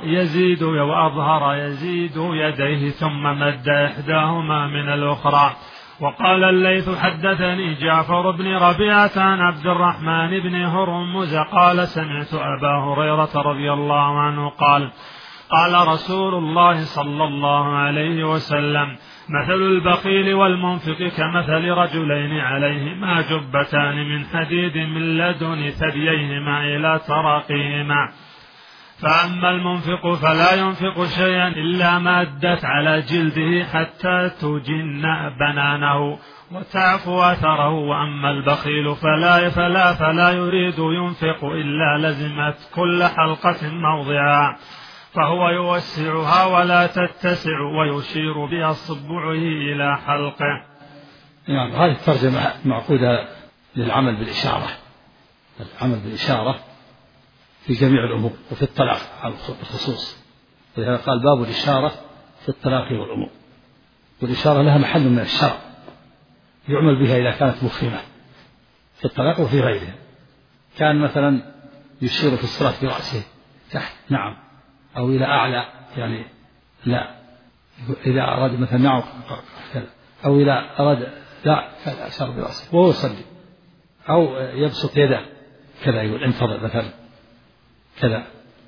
يزيد يديه ثم مد إحداهما من الأخرى. وقال الليث حدثني جعفر بن ربيعة عن عبد الرحمن بن هرمز قال سمعت أبا هريرة رضي الله عنه قال قال رسول الله صلى الله عليه وسلم مثل البخيل والمنفق كمثل رجلين عليهما جبتان من حديد من لدن ثدييهما إلى تراقيهما، فأما المنفق فلا ينفق شيئا إلا ما أدت على جلده حتى تجن بنانه وتعفو أثره، وأما البخيل فلا يريد ينفق إلا لزمت كل حلقة موضعها، فهو يوسعها ولا تتسع ويشير بأصبعه إلى حلقه. يعني هذه الترجمة معقودة للعمل بالإشارة، العمل بالإشارة في جميع الأمور وفي الطلاق على الخصوص، ولهذا قال باب الإشارة في الطلاق والأمور. والإشارة لها محل من الشرع يعمل بها إذا كانت مفهمة في الطلاق وفي غيرها. كان مثلا يشير في الصلاة برأسه تحت نعم، أو إلى أعلى يعني لا، إذا أراد مثلا نعم كذا، أو إذا أراد لا كذا أشار برأسه وهو يصلي، أو يبسط يده كذا يقول انتظر مثلا كذا،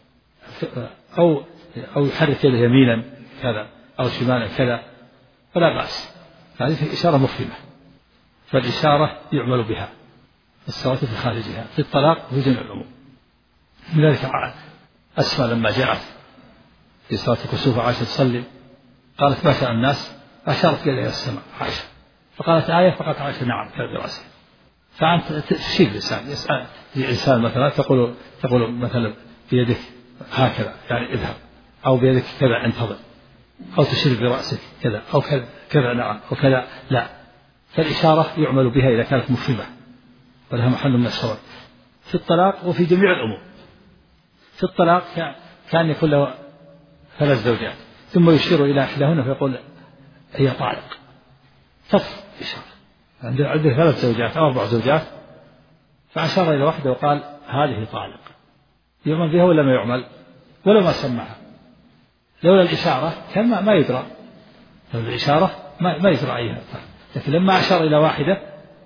أو يحرك يده يمينا كذا أو شمالا كذا، فلا بأس. هذه إشارة مفهمة، فالإشارة يعمل بها في الصلاة في خارجها في الطلاق وفي جميع الأمور. من ذلك أسمى لما جاءت في صلاة الكسوف عائشة تصلي قالت ما شاء الناس، أشارت إلى السماء عائشة فقالت آية، فقالت عائشة نعم كذا برأسها. فأنت تشير الإنسان مثلا تقول مثلا بيدك هكذا يعني اذهب، أو بيدك كذا انتظر، أو تشير برأسك كذا أو كذا نعم أو كذا لا. فالإشارة يعمل بها إذا كانت مفهمة ولها محل من الشرع في الطلاق وفي جميع الأمور. في الطلاق كان يكون له 3 زوجات ثم يشير إلى إحداهن فيقول هي طالق، تصف إشارة. عنده 3 زوجات أو 4 زوجات فأشار إلى واحدة وقال هذه طالق، يعمل بها ولا ما يعمل؟ ولا ما سمعها؟ لولا الإشارة كان ما يدرى، لولا الإشارة ما يدرى أيها، لكن لما أشار إلى واحدة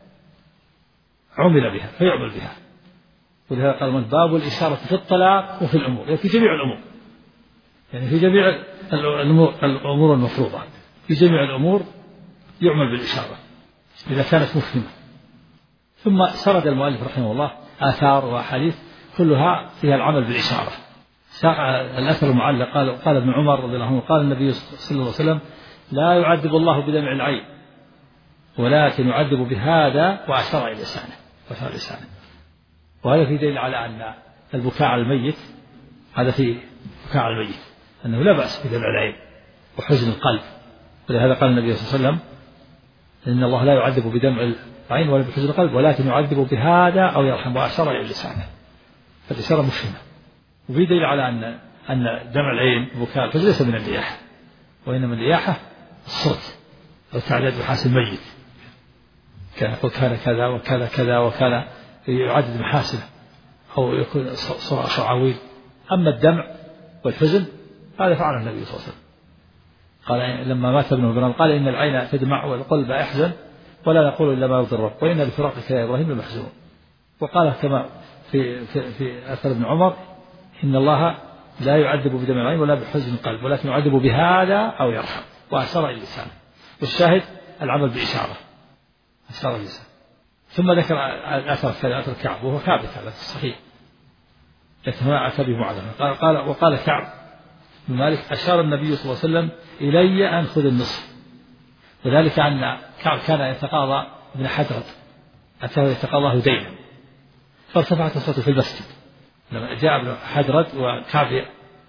عمل بها فيعمل بها. ولهذا قال من باب الإشارة في الطلاق وفي الأمور، يعني في جميع الأمور، يعني في جميع الأمور المفروضة، في جميع الأمور يعمل بالإشارة إذا كانت مفهمة. ثم سرد المؤلف رحمه الله آثار وأحاديث كلها فيها العمل بالإشارة. الأثر المعلق قال ابن عمر رضي الله عنه قال النبي صلى الله عليه وسلم لا يعذب الله بدمع العين ولكن يعذب بهذا وأشار إلى لسانه. وهذا في دليل على أن البكاء على الميت هذا في بكاء على الميت أنه لا بأس بدمع العين وحزن القلب. ولهذا قال النبي صلى الله عليه وسلم إن الله لا يعذب بدمع العين ولا بحزن القلب ولكن يعذب بهذا أو يرحم، وأشار إلى لسانه. فالإشارة مفهمة. وفي دليل على أن دمع العين وبكاء الحزن ليس من النياحة، وإنما النياحة الصوت أو تعداد محاسن الميت، كان كذا وكذا كذا وكذا يعدد محاسنه أو يكون صراخ عويل. أما الدمع والحزن هذا فعله النبي صلى الله عليه وسلم، قال لما مات ابنه إبراهيم قال إن العين تدمع والقلب يحزن ولا نقول إلا ما يرضي الرب وإن بفراقك يا إبراهيم لمحزون. وقال كما في أثر ابن عمر إن الله لا يعذب بدم العين ولا بحزن القلب ولكن يعذب بهذا أو يرحم، وأشار إلى لسانه. والشاهد العمل بإشارة، أشار اللسان. ثم ذكر الأثر الثاني أثر كعب وهو ثابت على الصحيح، لكن هنا أتى بمعلمة. وقال كعب بن مالك أشار النبي صلى الله عليه وسلم إلي أن خذ النصف، وذلك أن كعب كان يتقاضى ابن حدرد، أتاه يتقاضاه دينا، فارتفعت صوته في المسجد لما جاء ابن حدرد وكعب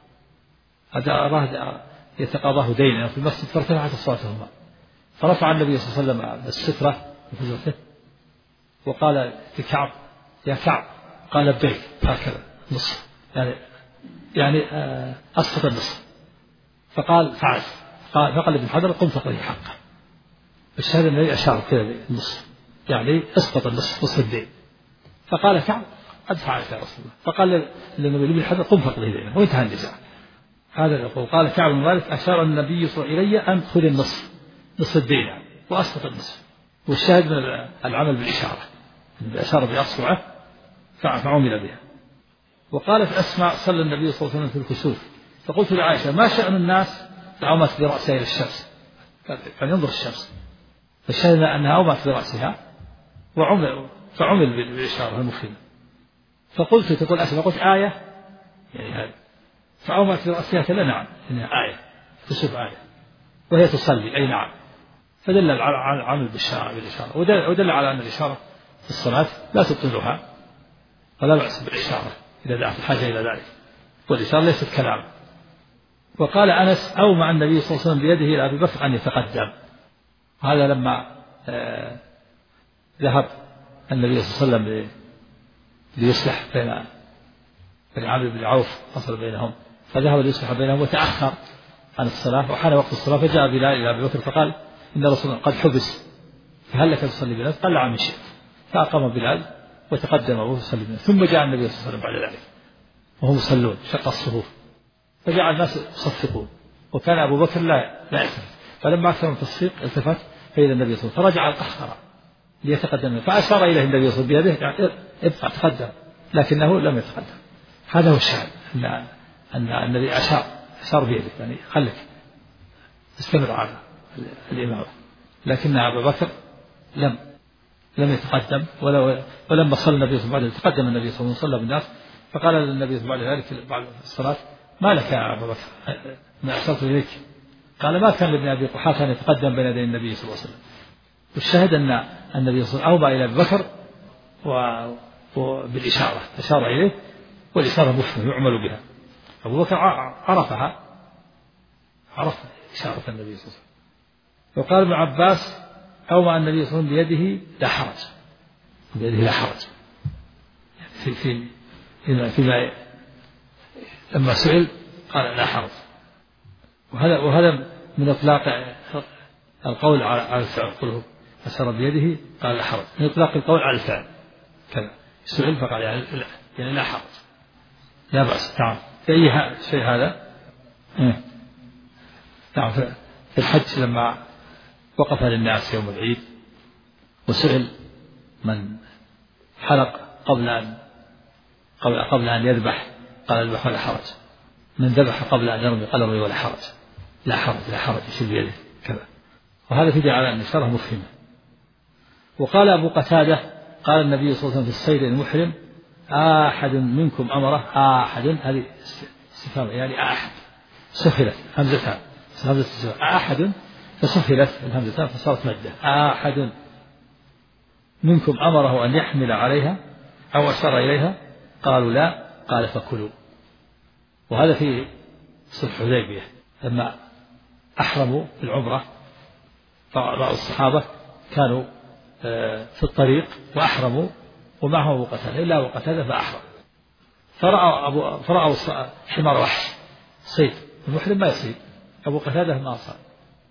أراد يتقاضاه دينا في المسجد، فارتفعت أصواتهما، فرفع النبي صلى الله عليه وسلم السترة بحجرته وقال لكعب يا كعب، قال لبيك، هكذا نصف يعني أسقط النصف. فقال فعل، فقال ابن حجر قم فقضي حقه. الشاهد الذي أشار كذا بالنصف يعني اسقط النصف، نصف الدين. فقال كعب قد فعلت يا رسول الله، فقال للنبي ابن حجر قم فقضي دينه، وانتهى النزاع. هذا يقول قال كعب بن مالك أشار النبي صلى الله عليه وسلم إلي أن خذ النصف، نصف الدين وأسقط النصف. والشاهد من العمل بالإشارة، أشار بأصبعه فعمل بها. وقالت أسمع صلى النبي صلى الله عليه وسلم في الكسوف، فقلت لعائشة ما شأن الناس أومت برأسها إلى الشمس، يعني ينظر الشمس. فالشاهد أنها أومت برأسها فعمل بالإشارة المفهمة. فقلت تقول أسمع قلت آية يعني هذه، فأومت برأسها قال نعم إنها آية، كسوف آية وهي تصلي أي نعم. فدل على العمل بالإشارة، ودل على أن الإشارة في الصلاة لا تبطلها ولا بأس بالإشارة إذا دعت الحاجة إلى ذلك، والإشارة ليست كلام. وقال أنس أومع النبي صلى الله عليه وسلم بيده إلى أبي بكر أن يتقدم. هذا لما ذهب النبي صلى الله عليه وسلم ليصلح بين عامر بن عوف، فصل بينهم، فذهب ليصلح بينهم وتأخر عن الصلاة، وحان وقت الصلاة، فجاء بلال إلى أبي بكر فقال إن رسول الله قد حبس فهل لك تصلي بلال؟ قال نعم إن شئت. فأقام بلال وتقدم أبوه يصلي بلال. ثم جاء النبي صلى الله عليه وسلم بعد ذلك وهم يصلون، شق الصفوف، فجعل الناس يصفقون، وكان أبو بكر لا يلتفت. فلما أكثر التصفيق التفت فإذا النبي صلى الله عليه وسلم فرجع الأخر ليتقدم، فأشار إليه النبي صلى الله عليه وسلم بيده يعني ابقى تقدم، لكنه لم يتقدم. هذا هو الشاهد، أن النبي أشار بيده يعني خلك استمر على الإمامة، لكن أبا بكر لم يتقدم. ولما صلى النبي صلى الله عليه وسلم تقدم النبي صلى الله عليه وسلم بالناس، فقال للنبي صلى الله عليه وسلم بعد الصلاة ما لك يا أبا بكر ما أرسلت إليك؟ قال ما كان لابن أبي قحافة أن يتقدم بين يدي النبي صلى الله عليه وسلم. والشاهد أن النبي صلى الله عليه وسلم أومى إلى أبي بكر وبالإشارة أشار إليه، والإشارة مفهوم يعمل بها. أبو بكر عرف إشارة النبي صلى الله عليه وسلم. وقال ابن عباس أومى النبي صلى الله عليه وسلم بيده لا حرج، بيده لا حرج فيما لما سئل قال لا حرج. وهذا من إطلاق القول على الفعل، قله أشار بيده قال لا حرج، من إطلاق القول على الفعل كذا، سئل فقال يعني لا حرج لا بأس. نعم في أي شيء هذا. نعم في الحج لما وقف للناس يوم العيد وسئل من حلق قبل أن يذبح قال اذبح ولا حرج، من ذبح قبل أن يرمي قال ارمي ولا حرج، لا حرج يشير بيده كذا. وهذا في على أن الشرع مفهمة. وقال أبو قتادة قال النبي صلى الله عليه وسلم في الصيد المحرم أحد منكم أمره، أحد هذه استفهام يعني أحد سفلت همزتان، أحد فسفلت الهمزتان فصارت مادة، أحد منكم أمره أن يحمل عليها أو أشار إليها؟ قالوا لا، قال فكلوا. وهذا في صلح الحديبية لما أحرموا بالعمرة، بعض الصحابة كانوا في الطريق وأحرموا ومعهم أبو قتادة، إلا أبو قتادة فأحرم، فرأوا حمار وحش صيد، المحرم ما يصيد، أبو قتادة ما صاد،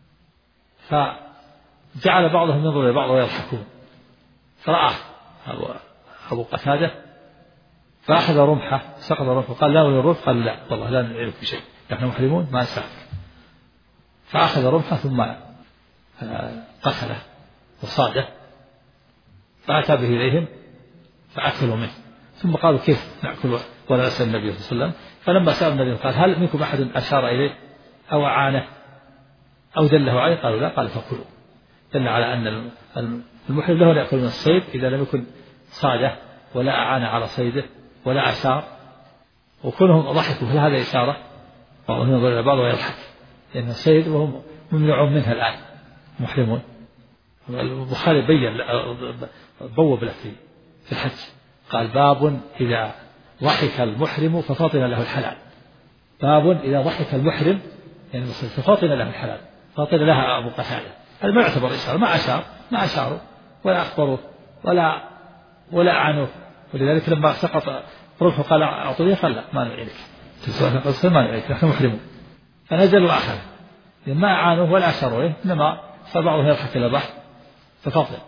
فجعل بعضهم ينظر إلى بعض ويضحكون، فرأى أبو قتادة فأخذ رمحه سقط رمحه قال لا نريد الرمح، قال لا والله لا نعرف بشيء نحن محرمون ما نسافر. فأخذ رمحه ثم قتله وصاده، فأتى به إليهم فأكلوا منه، ثم قالوا كيف نأكل ولا أسأل النبي صلى الله عليه وسلم. فلما سأل النبي قال هل منكم أحد أشار إليه أو أعانه أو دله عليه؟ قالوا لا. قال فكلوا. دل على أن المحرم له أن يأكل من الصيد إذا لم يكن صاده ولا أعان على صيده ولا أشار، وكلهم ضحكوا في هذا إشارة، وهم ينظر إلى بعض ويضحك، لأن الصيد وهم ممنوعون منها الآن محرمون. البخاري بوب له في الحج، قال باب إذا ضحك المحرم ففطن له الحلال. باب إذا ضحك المحرم يعني ففطن له الحلال، فطن لها أبو قتادة. هذا ما يعتبر إشارة، ما أشاروا ولا أخبروه ولا أعانوه، ولذلك لما سقط روحه قال أعطوني، قال لا ما نعينك، ما نعينك نحن محرمون. فنزلوا آخر ما أعانوه ولا أشاروا له، إنما صار بعضهم يضحك إلى البحر ففطن.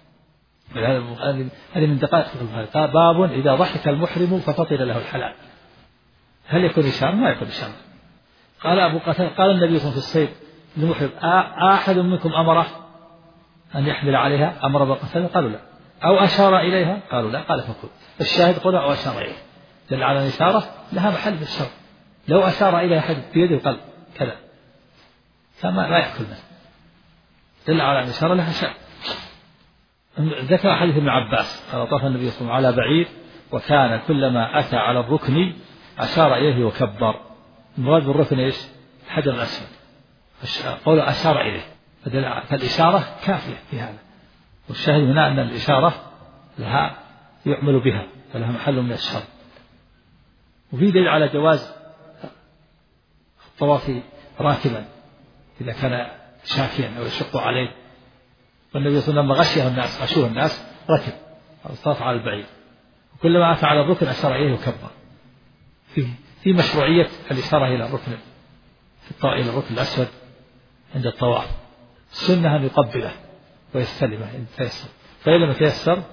هذه من دقائق البخاري. باب إذا ضحك المحرم ففطن له الحلال. هل يكون إشارة؟ ما يكون إشارة. قال أبو قتادة قال النبي صلى الله عليه وسلم في الصيد للمحرم أحد منكم أمره أن يحمل عليها؟ أمر أبو قتادة؟ قالوا لا. أو أشار إليها؟ قالوا لا. قال فكل. الشاهد قل أو أشار إليه، دل على الإشارة لها محل في الشرع. لو أشار إلى أحد بيده وقال كذا فما لا يأكل منه، دل على الإشارة لها شأن. ذكر حديث ابن عباس قال طاف النبي صلى الله عليه وسلم على بعير وكان كلما أتى على الركن أشار إليه وكبر. المراد بالركن إيش؟ الحجر الأسود. قوله أشار إليه، فالإشارة كافية في هذا. والشاهد هنا أن الإشارة لها يعمل بها ولها محل من الشرع. وفي دليل على جواز الطواف راكبا إذا كان شاكيا أو يشق عليه. والنبي صلى الله عليه وسلم لما غشوه الناس ركب أو طاف على البعير، وكلما أتى على الركن أشار إليه وكبر. في مشروعية الإشارة إلى الركن، إلى الركن الأسود عند الطواف. السنة أن يقبله ويستلمه إن تيسر، فإن لم يتيسر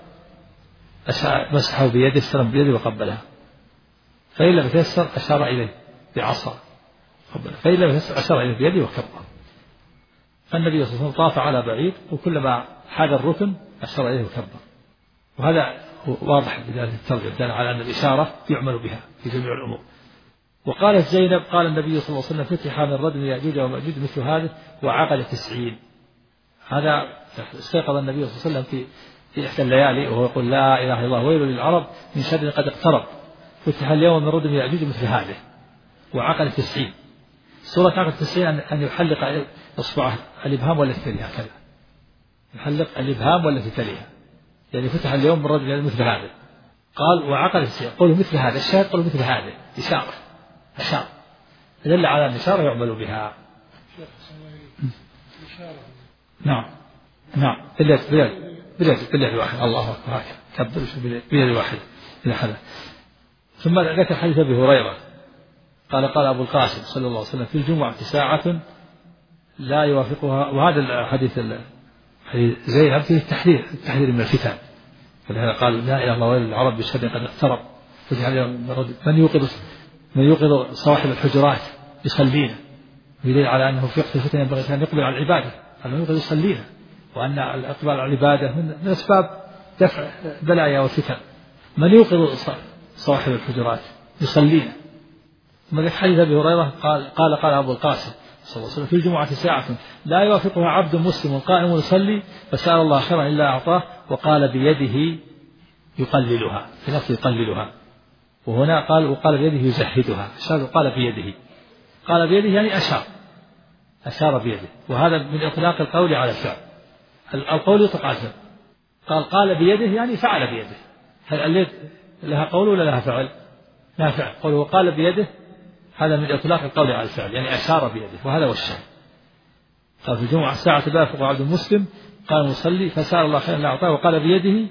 مسحه بيده، استلم بيده وقبلها. فإن لم يتيسر أشار إليه بعصا قبله، فإن لم يتيسر أشار إليه بيده وكبر. فالنبي صلى الله عليه وسلم طاف على بعيد وكلما حاد الركن أشار إليه وكبر. وهذا واضح بذلك الترجمة، دل على أن الإشارة يعمل بها في جميع الأمور. وقالت زينب قال النبي صلى الله عليه وسلم فتح من ردم يأجوج ومأجوج مثل هذا وعقل 90. هذا استيقظ النبي صلى الله عليه وسلم في إحدى الليالي وهو يقول لا إله إلا الله ويل للعرب من شر قد اقترب، فتح اليوم من ردم يأجوج مثل هذا وعقل 90. سورة عقل 90 أن يحلق إصبعه الإبهام والتي تليها كذا، يحلق الإبهام والتي تليها، يعني فتح اليوم من ردم مثل هذا. قال وعقل 90، قولوا مثل هذا، الشاهد قولوا مثل هذا، إشارة أشار، دل على أن الإشارة يعمل بها. نعم باليد واحد. الله أكبر، هكذا كبر باليد واحد إلى هذا. ثم ذكر حديث أبي هريرة قال أبو القاسم صلى الله عليه وسلم في الجمعة ساعة لا يوافقها. وهذا الحديث زينب فيه التحذير من الفتن، فلهذا قال لا إله إلا الله ويل للعرب بشر قد اقترب. من يوقظ صاحب الحجرات يصلينا، يدل على أنه في وقت الفتن ينبغي أن يقبل على العبادة، أنه يوقظ يصلينا، وأن الإقبال على العبادة من أسباب دفع البلايا والفتن. من يوقظ صاحب الحجرات يصلينا. ثم ذكر حديث أبي هريرة قال أبو القاسم صلى الله عليه وسلم في الجمعة ساعة لا يوافقها عبد مسلم قائم يصلي فسأل الله خيرا إلا أعطاه وقال بيده يقللها، في نفسه يقللها. وهنا وقال بيده يزهدها، قال بيده يعني أشار بيده. وهذا من إطلاق القول على الفعل، القول يطلق على الفعل. قال بيده يعني فعل بيده. هل اليد لها قول ولا لها فعل؟ لها فعل. قوله قال بيده هذا من إطلاق القول على الفعل، يعني أشار بيده، وهذا هو الشيء. قال في الجمعة الساعة لا يوافق عبد مسلم قال مصلي فسأل الله خيرا لا أعطاه وقال بيده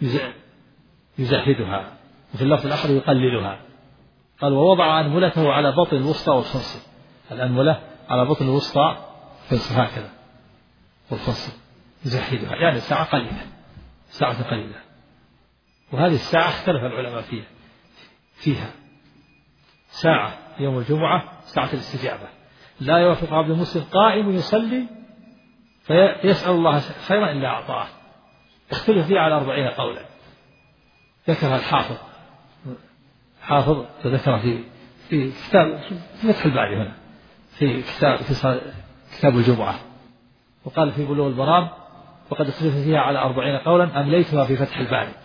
يزهدها، وفي اللفظ الآخر يقللها. قال ووضع أنملته على بطن الوسطى والفنصل، الأنملة على بطن الوسطى فنصل هكذا والفنصل يزهدها، يعني ساعة قليلة. وهذه الساعة اختلف العلماء فيها. ساعة يوم الجمعة ساعة الاستجابة لا يوافق عبد المسلم قائم يصلي فيسأل الله خيرا إلا أعطاه، اختلف فيها على 40 قولا. ذكرها الحافظ حافظ ذكر في كتاب في فتح الباري هنا في كتاب الجمعة، وقال في بلوغ المرام وقد اختلف فيها على 40 قولا أمليتها في فتح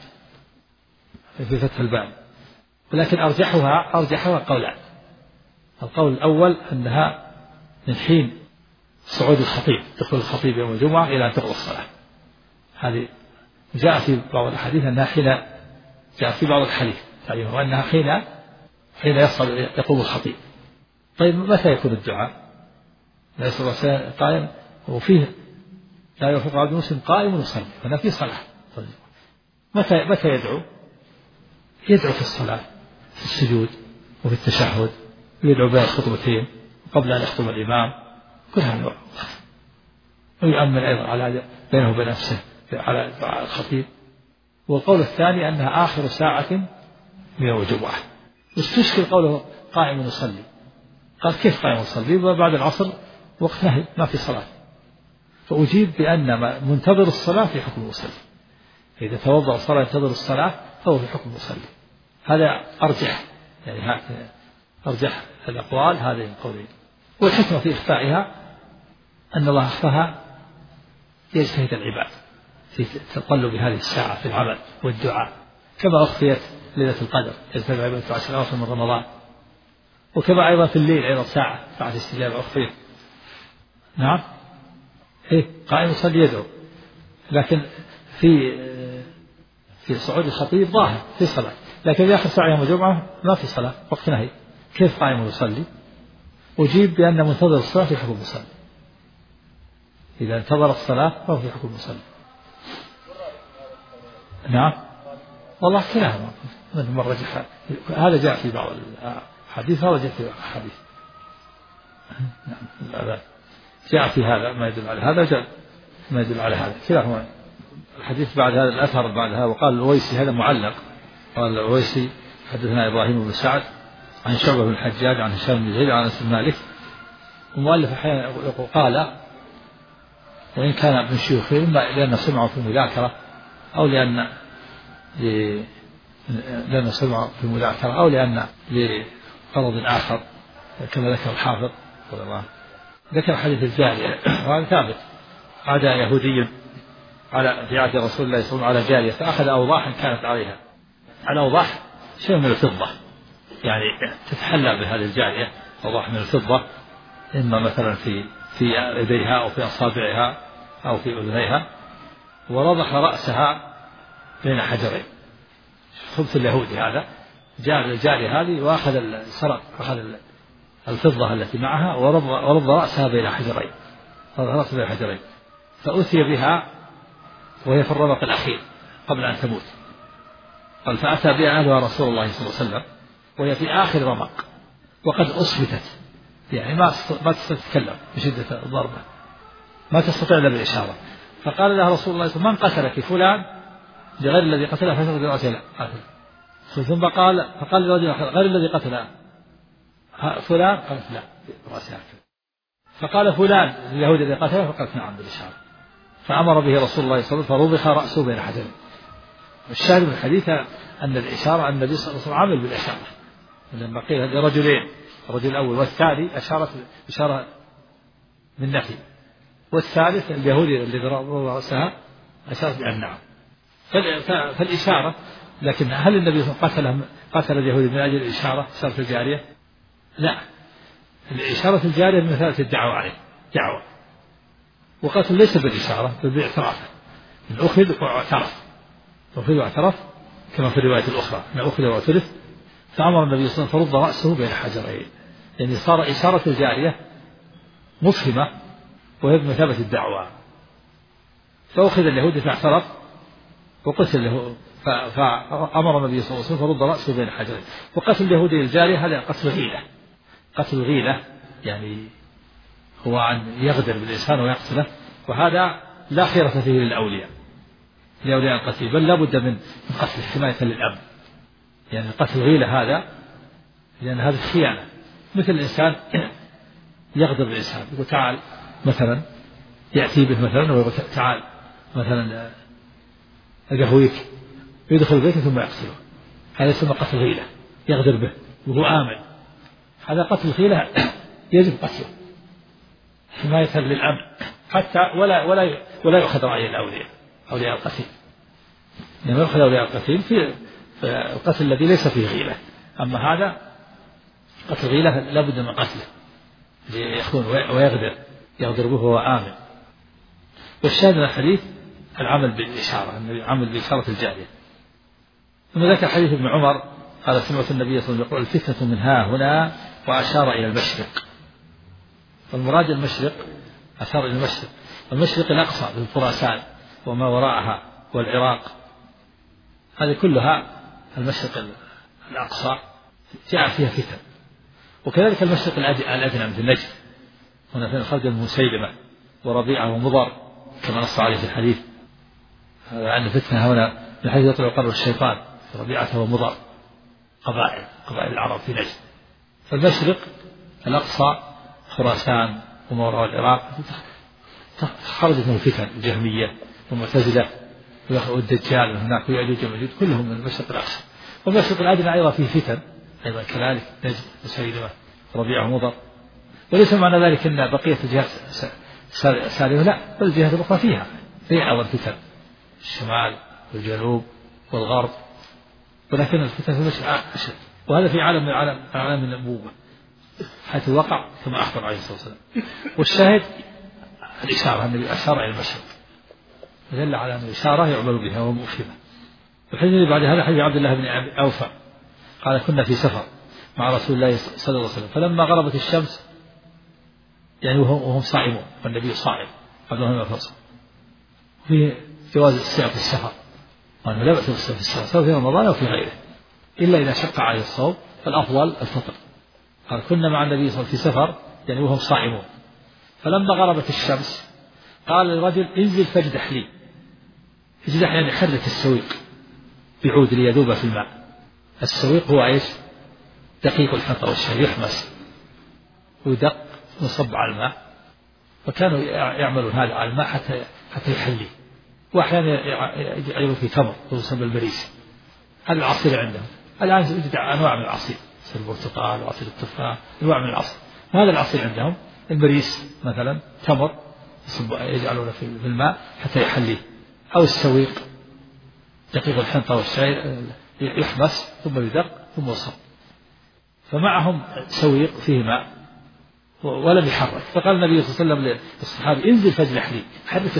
الباري، ولكن أرجحها قولان. القول الأول أنها من حين صعود الخطيب، دخول الخطيب يوم الجمعة إلى أن تقضى الصلاة. هذه جاء في بعض الحديث أنها جاء في بعض الحديث وأنها حين يقوم الخطيب. طيب متى يكون الدعاء؟ لا يصلي قائم وفيه لا يوفق عبد المسلم قائم ويصلي، هنا في صلاة. طيب متى يدعو؟ يدعو في الصلاة، في السجود وفي التشهد، ويدعو بين الخطبتين قبل أن يخطب الإمام، كلها نوع. ويؤمن أيضا على بينه وبين نفسه على دعاء الخطيب. والقول الثاني أنها آخر ساعة من يوم الجمعة. واستشكل قوله قائم يصلي، قال كيف قائم يصلي وبعد العصر وقت نهي ما في صلاة؟ فأجيب بأن منتظر الصلاة في حكم المصلي، إذا توضأ الصلاة ينتظر الصلاة فهو في حكم المصلي. هذا أرجح الأقوال هذه القولين. والحكمة في إخفائها أن الله أخفاها يجتهد العباد في تطلب هذه الساعة في العمل والدعاء، كما أخفيت ليلة القدر يجتهد العباد 10 أواخر من رمضان، وكما أيضا في الليل أيضا ساعة استجابة أخفيت. نعم قائم يصلي يدعو، لكن في صعود الخطيب ظاهر في صلاة، لكن في آخر ساعة يوم الجمعة ما في صلاة وقت نهي، كيف قائم يصلي؟ أجيب بأن منتظر الصلاة في حكم المصلي، إذا انتظر الصلاة فهو في حكم المصلي. نعم والله كلاهما من رجح، هذا جاء في بعض الحديث، هذا جاء في بعض الحديث. نعم جاء في هذا ما يدل على هذا، جاء ما يدل على هذا، كلاهما. الحديث بعد هذا الأثر بعد هذا، وقال الأويسي هذا معلق، قال الأويسي حدثنا إبراهيم بن سعد عن شعبة بن الحجاج عن هشام بن زيد عن أنس بن مالك. ومؤلف أحيانا قال وإن كان ابن شيوخه إما لأن سمعوا في مذاكرة أو لأن سمعوا في مذاكرة أو لأن لغرض آخر كما ذكر الحافظ رضي الله عنه. ذكر حديث الجارية وهذا ثابت، عاد يهودي في عهد رسول الله صلى الله عليه وسلم على جارية فأخذ أوضاحا كانت عليها، على أوضاح شيء من الفضة، يعني تتحلى بهذه الجارية أوضاح من الفضة، إما مثلا في يديها أو في أصابعها أو في أذنيها، ورضح رأسها بين حجرين. خبث اليهودي هذا جاء الجارية هذه وأخذ أخذ الفضة التي معها ورض رأسها بين حجرين، فأتي بها وهي في الرمق الأخير قبل أن تموت. قال فأتى بها أهلها رسول الله صلى الله عليه وسلم وهي في آخر رمق وقد أصبتت، يعني ما تتكلم بشدة الضربة، ما تستطيع إلا بالإشارة. فقال لها رسول الله صلى الله عليه وسلم من قتلك؟ فلان، بغير الذي قتله فسقط رأسه لا قتل. ثم فقال للرجل غير الذي قتله فلان، قالت لا رأسها. فقال فلان اليهودي الذي قتله، فقالت نعم بالإشارة. فأمر به رسول الله صلى الله عليه وسلم فرضخ رأسه بين حجرين. الشاهد من الحديث أن الإشارة أن النبي صلى الله عليه وسلم عمل بالإشارة، لما قيل لرجلين، الرجل الأول والثاني أشارت إشارة من نفي، والثالث اليهودي الذي ضرب رأسها أشارت بأن نعم. فالإشارة، لكن هل النبي صلى الله عليه وسلم قتل اليهودي من أجل الإشارة إشارة الجارية؟ لا، الإشارة الجارية من مثالة الدعوة عليه دعوة، وقتل ليس بالإشارة بل باعترافه، من أخذ واعترف كما في الرواية الأخرى أن أخذ واعترف. فأمر النبي صلى الله عليه وسلم فرض رأسه بين حجرين، يعني صار إشارة الجارية مفهمة وهي بمثابة الدعوة. فأخذ اليهودي فاعترف وقتل له، فأمر النبي صلى الله عليه وسلم فرض رأسه بين حجرين. وقتل اليهودي الجارية هذا قتل غيلة، يعني هو أن يغدر بالإنسان ويقتله، وهذا لا خيرة فيه للأولياء القتيل، بل لا بد من قتل حماية للأمن. يعني قتل غيلة هذا لأن هذا خيانة، مثل الإنسان يغدر بالإنسان يقول تعال مثلا، يأتي به مثلا ويقول تعال مثلا أقهويك، يدخل بيته ثم يقتله، هذا يسمى قتل غيلة. يغدر به وهو آمن، هذا قتل الغيلة يجب قتله حماية للأمن، حتى ولا يؤخذ رأي أولياء القتيل، لما يؤخذ أولياء القتيل في القتل الذي ليس فيه غيلة. أما هذا قتل غيلة لابد من قتله ليخون ويغدر به وهو آمن. والشاهد من الحديث العمل بالإشارة، العمل بإشارة الجارية. ثم ذكر حديث ابن عمر قال سمعت النبي صلى الله عليه وسلم يقول الفتنة من ها هنا، وأشار إلى المشرق. والمراد المشرق أشار إلى المشرق، المشرق الأقصى بالخراسان وما وراءها والعراق، هذه كلها المشرق الأقصى جاء فيها فتن. وكذلك المشرق الأدنى مثل نجد، هنا فين خرج مسيلمة وربيعة ومضر كما نص عليه في الحديث، هذا عند فتنة هنا من حيث يطلع قرب الشيطان ربيعة ومضر، قبائل العرب في نجد. فالمشرق الأقصى خراسان وما وراء العراق خرجت من الفتن الجهمية والمعتزلة والدجال وهناك ويأجوج ومأجوج كلهم من المشرق الأقصى. والمشرق الأدنى أيضا فيه فتن أيضا كذلك، نجد وسيلمة ربيعة ومضر. وليس معنى ذلك أن بقية الجهات سالمة، لا، بل الجهات الأخرى فيها أيضا فتن، الشمال والجنوب والغرب، ولكن الفتن في المشرق أشد. وهذا في عالم من عالم النبوة حيث وقع كما أخبر عليه الصلاة والسلام. والشاهد الإشارة، النبي أشار إلى المشرق دل على أن الإشارة يعمل بها ومؤثمة. والحديث بعد هذا حديث عبد الله بن أوفى قال كنا في سفر مع رسول الله صلى الله عليه وسلم، فلما غربت الشمس يعني وهم صائمون والنبي صائم قبل أن يفطر، في جواز الصيام في السفر، وأنه لا بأس بالصيام في السفر سواء في رمضان أو في غيره، إلا إذا شق عليه الصوم فالأفضل الفطر. قال كنا مع النبي صلى الله عليه وسلم في سفر يعني وهم صائمون، فلما غربت الشمس قال للرجل انزل فاجدح لي. اجدح يعني حرك السويق بعود ليذوب في الماء. السويق هو ايش؟ دقيق الحنطة والشعير يحمس ويدق ويصب على الماء، وكانوا يعملون هذا على الماء حتى يحليه. واحيانا يجعلون في تمر ويسمى البريس، هذا العصير عندهم. الآن يوجد أنواع من العصير، عصير البرتقال وعصير التفاح، أنواع من العصير. هذا العصير عندهم البريس مثلا تمر يجعلونه في الماء حتى يحليه، أو السويق دقيق الحنطة والشعير يحمس ثم يدق ثم يصب. فمعهم سويق فيه ماء ولم يحرك، فقال النبي صلى الله عليه وسلم للصحابي انزل فاجلح لي، حرك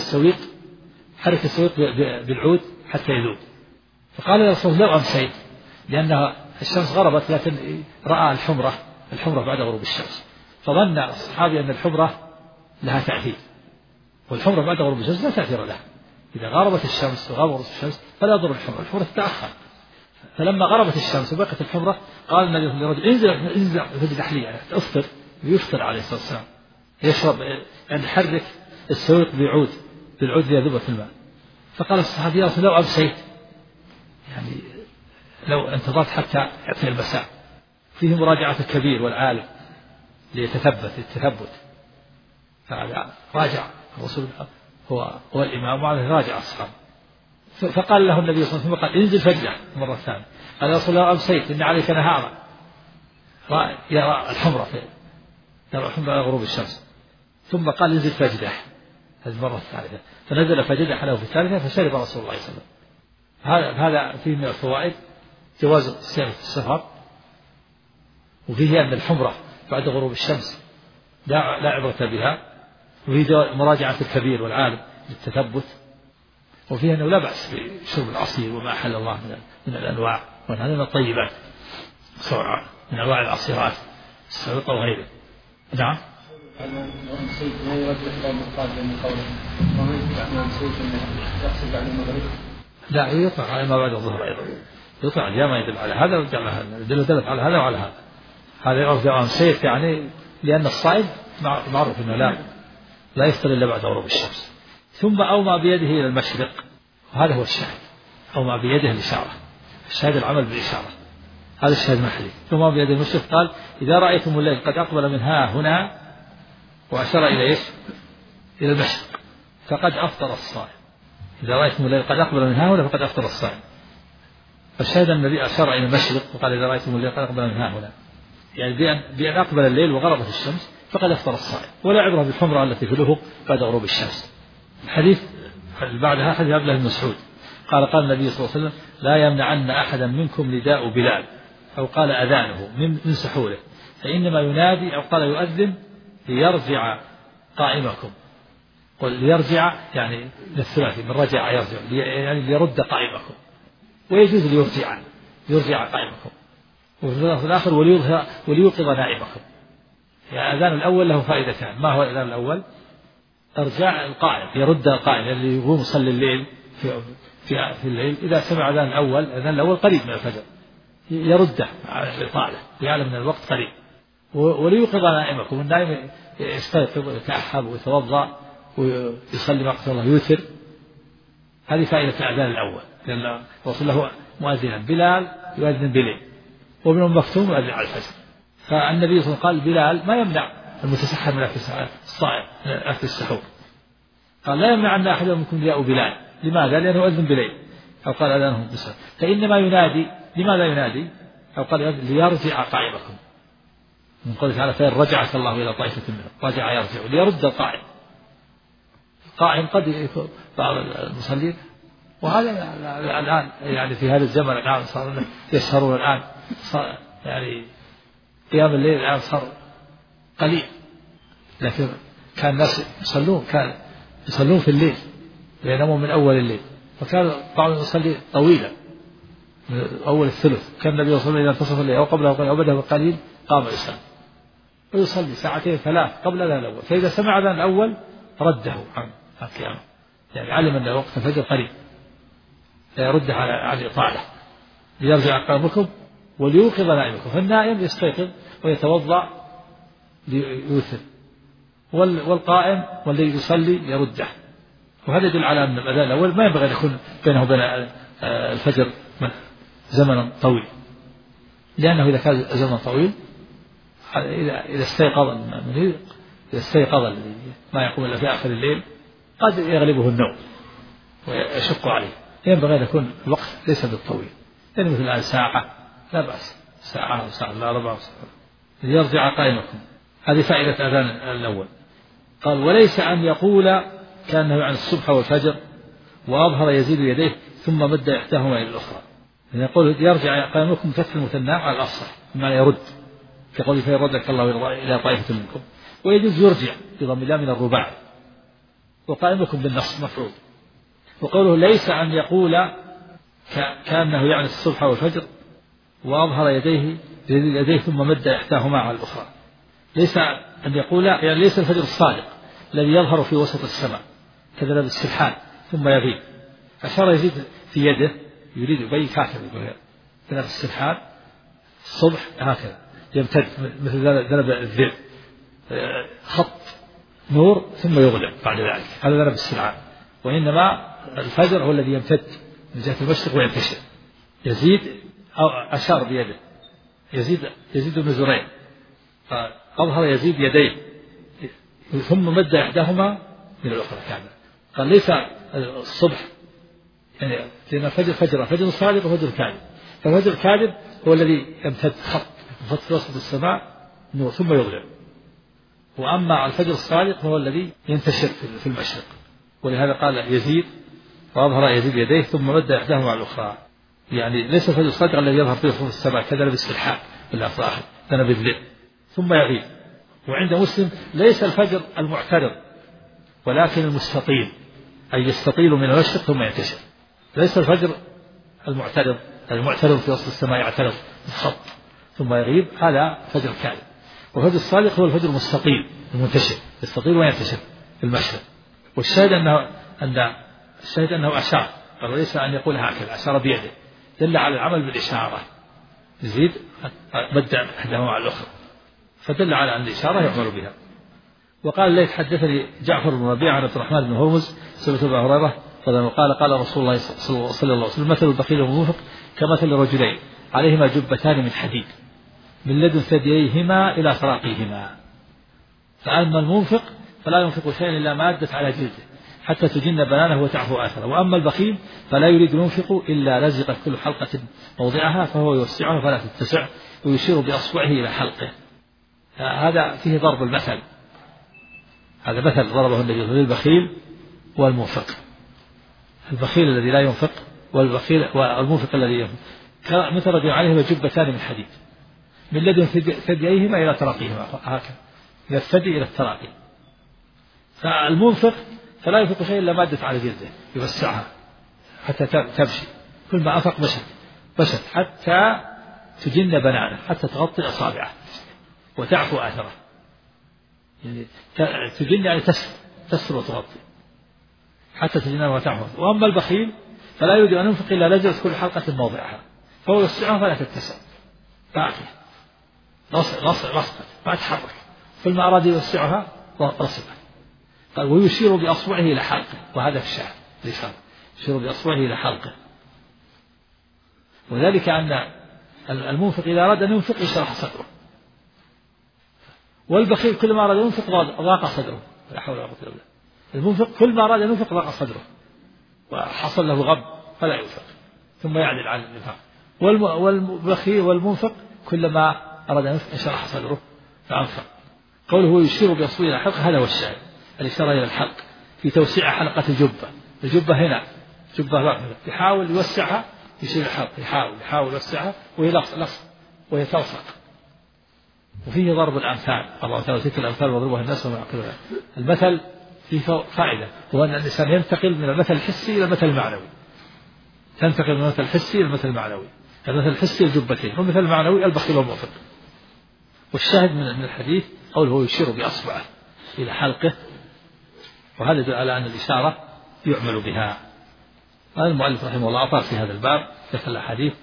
السويق بالعود حتى يذوب. فقال يا رسول الله لو أمسيت، لأن الشمس غربت لكن رأى الحمرة بعد غروب الشمس، فظن الصحابي أن الحمرة لها تأثير، والحمرة بعد غروب الشمس لا تأثير لها. إذا غربت الشمس وغربت الشمس فلا يضر الحمرة تتأخر. فلما غربت الشمس وبقت الحمرة قال النبي للرجل انزل فاجلح لي، يعني افطر، يفطر عليه الصلاة والسلام، يشرب يعني حرك السويق بالعود ليذوب في الماء. فقال الصحابي يا رسول الله لو أمسيت، يعني لو انتظرت حتى يأتي المساء، فيه مراجعة الكبير والعالم التثبت. فهذا راجع الرسول هو الإمام وعليه راجع الصحابة. فقال له النبي صلى الله عليه وسلم قال انزل فاجلح مرة ثانية. قال يا رسول الله أمسيت إن عليك نهارا يرى الحمرة على غروب الشمس. ثم قال انزل فاجلح هذه المرة الثالثة، فنزل فجلح له في الثالثة فشرب رسول الله صلى الله عليه وسلم. هذا فيه من الفوائد جواز الصيام في السفر، وفيه أن الحمرة بعد غروب الشمس لا عبرة بها، وفيه مراجعة الكبير والعالم للتثبت، وفيه أنه لا بأس بشرب العصير وما أحل الله من الأنواع، وأن هذا من الطيبات سواء من أنواع العصيرات السلطة وغيره. نعم. لا يرجح قول القائل بأن قوله ومن يتبع نسيت أنه يحسب بعد المغرب، لا يطلق على ما بعد الظهر أيضا، يطلق على ما يدل على هذا ويدل على هذا، دلت على هذا وعلى هذا. هذا يرجع عن سيف يعني لأن الصائد معروف أنه لا يفطر إلا بعد غروب الشمس. ثم أومى بيده إلى المشرق، وهذا هو الشاهد، أومى بيده الإشارة، الشاهد العمل بالإشارة، هذا الشاهد محلي. ثم بيده المشرق قال إذا رأيتم الليل قد أقبل من هنا، وأشار إلى إيش؟ إلى المشرق، فقد أفطر الصائم. إذا رأيتم الليل قد أقبل من هنا فقد أفطر الصائم. فالشاهد أن النبي أشار إلى المشرق وقال إذا رأيتم الليل قد أقبل من ها هنا، يعني بأن أقبل الليل وغربت الشمس فقد أفطر الصائم، ولا عبرة بالحمرة التي في الأفق بعد غروب الشمس. الحديث بعدها حديث عبد الله بن مسعود قال النبي صلى الله عليه وسلم لا يمنعن أحدا منكم نداء بلال أو قال أذانه من سحوره، فإنما ينادي أو قال يؤذن ليرجع قائمكم. قل ليرجع يعني للثلاثي من رجع يرجع، يعني ليرد قائمكم، ويجوز ليرجع قائمكم. وفي الآخر وليوقظ نائمكم. يعني الأذان الأول له فائدتان. ما هو الأذان الأول؟ إرجاع القائم، يرد القائم اللي يقوم يصلي الليل في الليل، إذا سمع الأذان الأول قريب من الفجر يرده على الإطالة، يعلم أن الوقت قريب. وليوقظ نائمكم، النائم يستيقظ ويتأحب ويتوضأ ويصلي وقت الله يوتر. هذه فائدة الأذان الأول، لأن الرسول له مؤذنا بلال يؤذن بليل، وابن مكتوم يؤذن على الفجر. فالنبي صلى الله عليه وسلم قال بلال ما يمنع المتسحر من الصائم من أكل السحور، قال لا يمنع أن أحد منكم نداء بلال. لماذا؟ لأنه يؤذن بليل، أو قال أذانهم بسحر. فإنما ينادي، لماذا ينادي؟ أو قال ليرجع قائمكم، من قوله تعالى فإن رجعك الله إلى طائفة منهم، رجع يرجع ليرد القائم. القائم قد بعض المصلين، وهذا الآن يعني في هذا الزمن الآن صار يسهرون الآن، صار يعني قيام الليل الآن صار قليل، لكن كان الناس يصلون في الليل وينامون من أول الليل، وكان بعضهم يصلي طويلا من أول الثلث. كان النبي صلى الله عليه وسلم إذا انتصف الليل أو قبله أو بدأ بقليل قام يصلي، ويصلي ساعتين ثلاث قبل الأذان الأول، فإذا سمع الأذان الأول رده عن القيام، يعني علم أن وقت الفجر قريب فيرده عن الإطالة. ليرجع قائمكم وليوقظ نائمكم، فالنائم يستيقظ ويتوضأ ليوتر، والقائم والذي يصلي يرده. وهذا يدل على أن الأذان الأول ما ينبغي أن يكون بينه وبين الفجر زمنا طويل، لأنه إذا كان زمن طويل إذا استيقظ ما يقوم إلا في آخر الليل قد يغلبه النوم ويشق عليه. ينبغي أن يكون الوقت ليس بالطويل، يعني مثل الآن ساعة لا بأس، ساعة أو ساعة لا 4 ساعات. ليرجع قائمكم، هذه فائدة الأذان الأول. قال وليس أن يقول كأنه عن الصبح والفجر وأظهر يزيد يديه ثم مد إحداهما إلى الأخرى. يعني يقول يرجع قائمكم فتح المثنى على الأفصح، بمعنى يرد، كقول فإن ردك الله إلى طائفة منكم. ويجوز يرجع بضم الله من الرباع، وقائمكم بالنصب مفعول. وقوله ليس أن يقول كأنه يعني الصبح والفجر وأظهر يديه ثم مد إحداهما على الأخرى. ليس أن يقول يعني ليس الفجر الصادق الذي يظهر في وسط السماء كذا بالسبحان ثم يغيب. أشار يزيد في يده يريد يبين هكذا، كذا بالسبحان الصبح هكذا يمتد مثل ذنب الذئب، خط نور ثم يغلق بعد ذلك، هذا ذنب السبحان. وإنما الفجر هو الذي يمتد من جهة المشرق وينتشر. يزيد أو أشار بيده يزيد بن زريع، فأظهر يزيد يديه ثم مد إحداهما من الأخرى كاملة. قال ليس الصبح يعني لأن فجر الصادق وفجر الكاذب، فالفجر الكاذب هو الذي يمتد خط في وسط السماء نور ثم يغلق، وأما الفجر الصادق هو الذي ينتشر في المشرق. ولهذا قال يزيد وأظهر يزيد يديه ثم مد إحداهما على الأخرى، يعني ليس الفجر الصادق الذي يظهر في وسط السماء كذا بالسلحاء بالأفراح ذنب الذئب ثم يغيب. وعند مسلم ليس الفجر المعترض ولكن المستطيل، أي يستطيل من المشرق ثم ينتشر. ليس الفجر المعترض في وسط السماء يعترض الخط ثم يغيب، هذا فجر كاذب. والفجر الصادق هو الفجر المستطيل المنتشر، يستطيل وينتشر في المشرق. والشاهد أنه أشار، وليس أن يقول هكذا، أشار بيده، دل على العمل بالإشارة، يزيد مد إحداهما على الأخرى، فدل على أن الإشارة يعمل بها. وقال ليث حدثني جعفر بن ربيعة عن عبد الرحمن بن هرمز سمعت أبا هريرة قال رسول الله صلى الله عليه وسلم مثل البخيل والمنفق كمثل رجلين عليهما جبتان من حديد من لدن ثدييهما إلى تراقيهما، فأما المنفق فلا ينفق شيئا إلا ما أدت على جلده، حتى تجن بنانه وتعفو آثره. وأما البخيل فلا يريد المنفق إلا لزقت كل حلقة موضعها فهو يوسعها فلا تتسع ويشير بأصبعه إلى حلقه. هذا فيه ضرب المثل، هذا مثل ضربه النبي للبخيل والمنفق. البخيل الذي لا ينفق والمنفق الذي ينفق مثل رجل عليهما جبتان من حديد من لدن ثدييهما إلى تراقيهما، هكذا من الثدي إلى التراقي. فالمنفق فلا ينفق شيء إلا مادة على جلده يوسعها حتى تمشي، كل ما أنفق بشت حتى تجن بنانه، حتى تغطي أصابعه وتعفو آثره. يعني تجن يعني تسر وتغطي حتى تجن وتعفو. وأما البخيل فلا يريد أن ينفق إلا لزقت كل حلقة موضعها فهو يوسعها فلا تتسع، باقية رصقت ما تحرك، كل ما أراد يوسعها رصقت. قال ويشير بأصبعه إلى حلقه، وهذا في الشعر الإشارة، يشير بأصبعه إلى حلقه. وذلك أن المنفق إذا أراد أن ينفق يشرح صدره، والبخيل كل ما أراد أن ينفق ضاق صدره. لا حول ولا قوة إلا بالله. المنفق كل ما أراد أن ينفق ضاق صدره وحصل له غم فلا ينفق ثم يعدل عن الإنفاق. والبخيل والمنفق كلما أراد أن ينفق شرح صدره فأنفق. قوله يشير بأصبعه إلى الحلقة هذا هو الشاهد، الإشارة إلى الحلق في توسيع حلقة الجبة هنا جبة يحاول يوسعها يشير الحلق، يحاول يوسعها وهي تلصق. وفيه ضرب الأمثال، الله تعالى تلك الأمثال وضربها الناس وما يعقلونها. المثل فيه فائدة، وهو أن الإنسان ينتقل من المثل الحسي إلى المثل المعنوي، تنتقل من المثل الحسي إلى المثل المعنوي. المثل الحسي الجبتين، والمثل المعنوي البخيل والمنفق. والشاهد من الحديث قوله يشير بأصبعه إلى حلقه، وهذا يدل على أن الإشارة يعمل بها. هذا المؤلف رحمه الله أطال في هذا الباب ذكر الأحاديث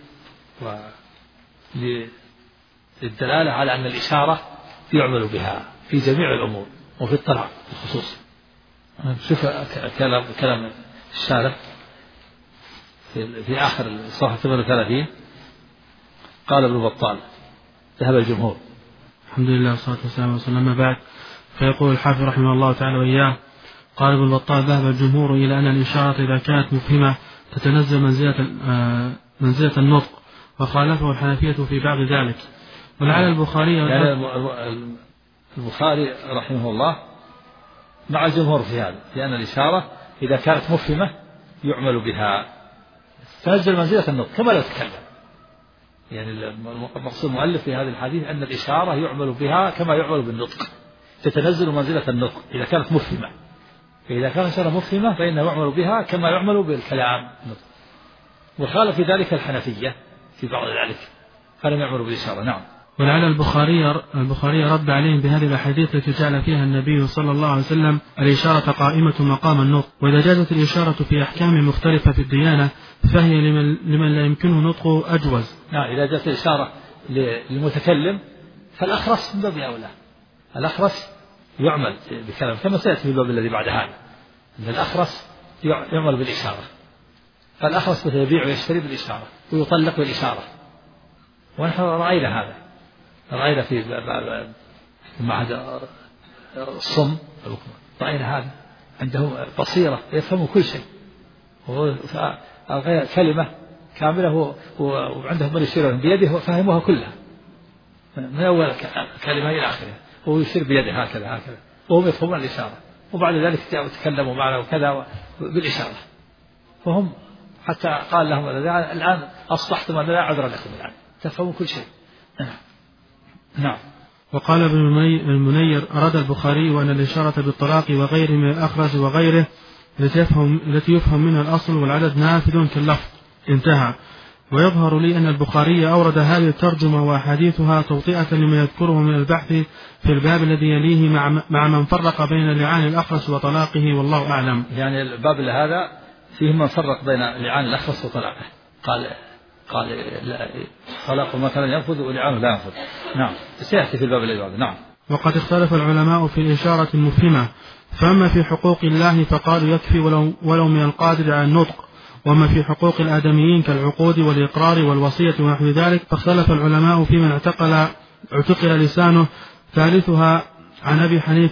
للدلالة على أن الإشارة يعمل بها في جميع الأمور وفي الطلع بالخصوص. شوف كلام الشارح في آخر صفحة 38 قال ابن بطال ذهب الجمهور. الحمد لله والصلاة والسلام على رسول الله. أما بعد، فيقول الحافظ رحمه الله تعالى وإياه: قال ابن بطال ذهب الجمهور إلى أن الإشارة إذا كانت مفهمة تتنزل منزلة النطق، وخالفه الحنفية في بعض ذلك. ولعل البخاري يعني البخاري رحمه الله مع الجمهور في هذا، لأن الإشارة إذا كانت مفهمة يعمل بها تنزل منزلة النطق كما لو تكلم. يعني المقصود المؤلف في هذه الحديث أن الإشارة يعمل بها كما يعمل بالنطق، تتنزل منزلة النطق إذا كانت مفهمة. فإذا كانت الإشارة مفهمة فإنه يعمل بها كما يعمل بالكلام. وخالف في ذلك الحنفية في بعض ذلك، فلم يعملوا بالإشارة. نعم. ولعل البخاري رد عليهم بهذه الأحاديث التي جعل فيها النبي صلى الله عليه وسلم الإشارة قائمة مقام النطق. وإذا جازت الإشارة في أحكام مختلفة في الديانة فهي لمن لا يمكنه نطقه أجوز. نعم. إذا جاءت الإشارة للمتكلم فالأخرس من باب أولى، الأخرس يعمل بكلام كما سيأتي في الباب الذي بعد هذا، أن الأخرس يعمل بالإشارة. فالأخرس مثل يبيع ويشتري بالإشارة ويطلق بالإشارة، ونحن رأينا هذا، رأينا في معهد الصم رأينا هذا، عنده بصيرة يفهم كل شيء، كلمة كاملة وعنده من يشير بيده فهمها كلها من أول كلمة إلى آخرها، هو يشير بيده هكذا وهم يفهمون الإشارة، وبعد ذلك تكلموا معنا وكذا بالإشارة. فهم حتى قال لهم الآن أصبحتم أن لا عذر لكم الآن تفهمون كل شيء. نعم. وقال ابن المنير: أراد البخاري وأن الإشارة بالطلاق وغيره من الأخرج وغيره التي يفهم منها الأصل والعدد نافذ كاللفظ. انتهى. ويظهر لي أن البخاري أورد هذه الترجمة وأحاديثها توطئة لما يذكره من البحث في الباب الذي يليه مع من فرق بين لعان الأخرس وطلاقه، والله أعلم. يعني الباب هذا فيه من فرق بين لعان الأخرس وطلاقه، قال طلاق مثلا ينفذ ولعانه لا ينفذ. نعم. سيأتي في الباب الذي بعده. نعم. وقد اختلف العلماء في الإشارة المفهمة، فأما في حقوق الله فقالوا يكفي ولو من القادر على النطق، وما في حقوق الآدميين كالعقود والإقرار والوصية ونحو ذلك فاختلف العلماء في من اعتقل لسانه. ثالثها عن أبي حنيفة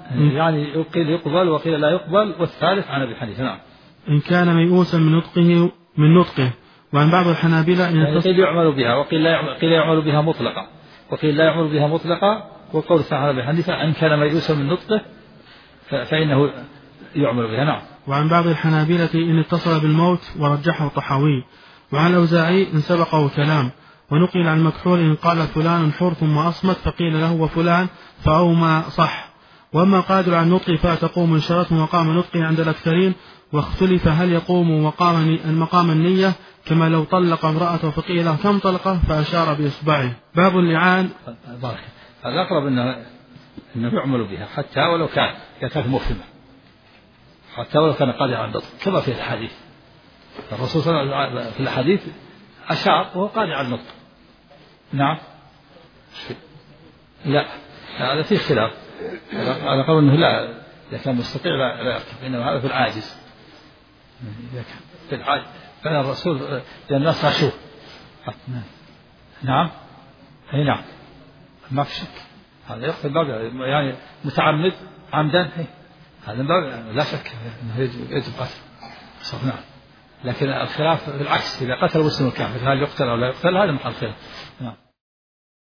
يعني قيل يقبل وقيل لا يقبل، والثالث عن أبي حنيفة. نعم. إن كان ميؤوسا من نطقه. وعن بعض الحنابلة إن يعني قيل يعمل بها وقيل لا يعمل بها مطلقا، وقيل لا يعمل بها مطلقا، وقول عن أبي حنيفة إن كان ميؤوسا من نطقه فإنه يعمل بها. نعم. وعن بعض الحنابلة إن اتصل بالموت ورجحه الطحاوي. وعن الأوزاعي إن سبقه كلام. ونقل عن مكحول إن قال فلان حر ثم أصمت فقيل له وفلان فأوما صح. وأما قادر عن نطقه فتقوم من شرط مقام نطقه عند الأكثرين. واختلف هل يقوم مقام النية كما لو طلق امرأته فقيل له كم طلقه فأشار بإصبعه. باب اللعان. هذا أقرب أنه يعمل بها حتى ولو كانت مفهمة، حتى ولو كان قادر على النطق كما في الحديث. الرسول صلى الله عليه وسلم في الحديث أشار وهو قادر على النطق. نعم. لا هذا فيه خلاف. هذا قول أنه لا، إذا كان مستطيع لا يركب، إنما هذا في العاجز. إذا كان في العاجز كان الرسول لأن الناس عاشوه. نعم. أي نعم ما في شك، هذا يقتل باب يعني متعمد عمدا، هذا باب لا شك أنه يجب قتل. نعم. لكن الخلاف بالعكس، إذا قتل مسلم الكافر هل يقتل أو لا يقتل، هذا محل خلاف. نعم.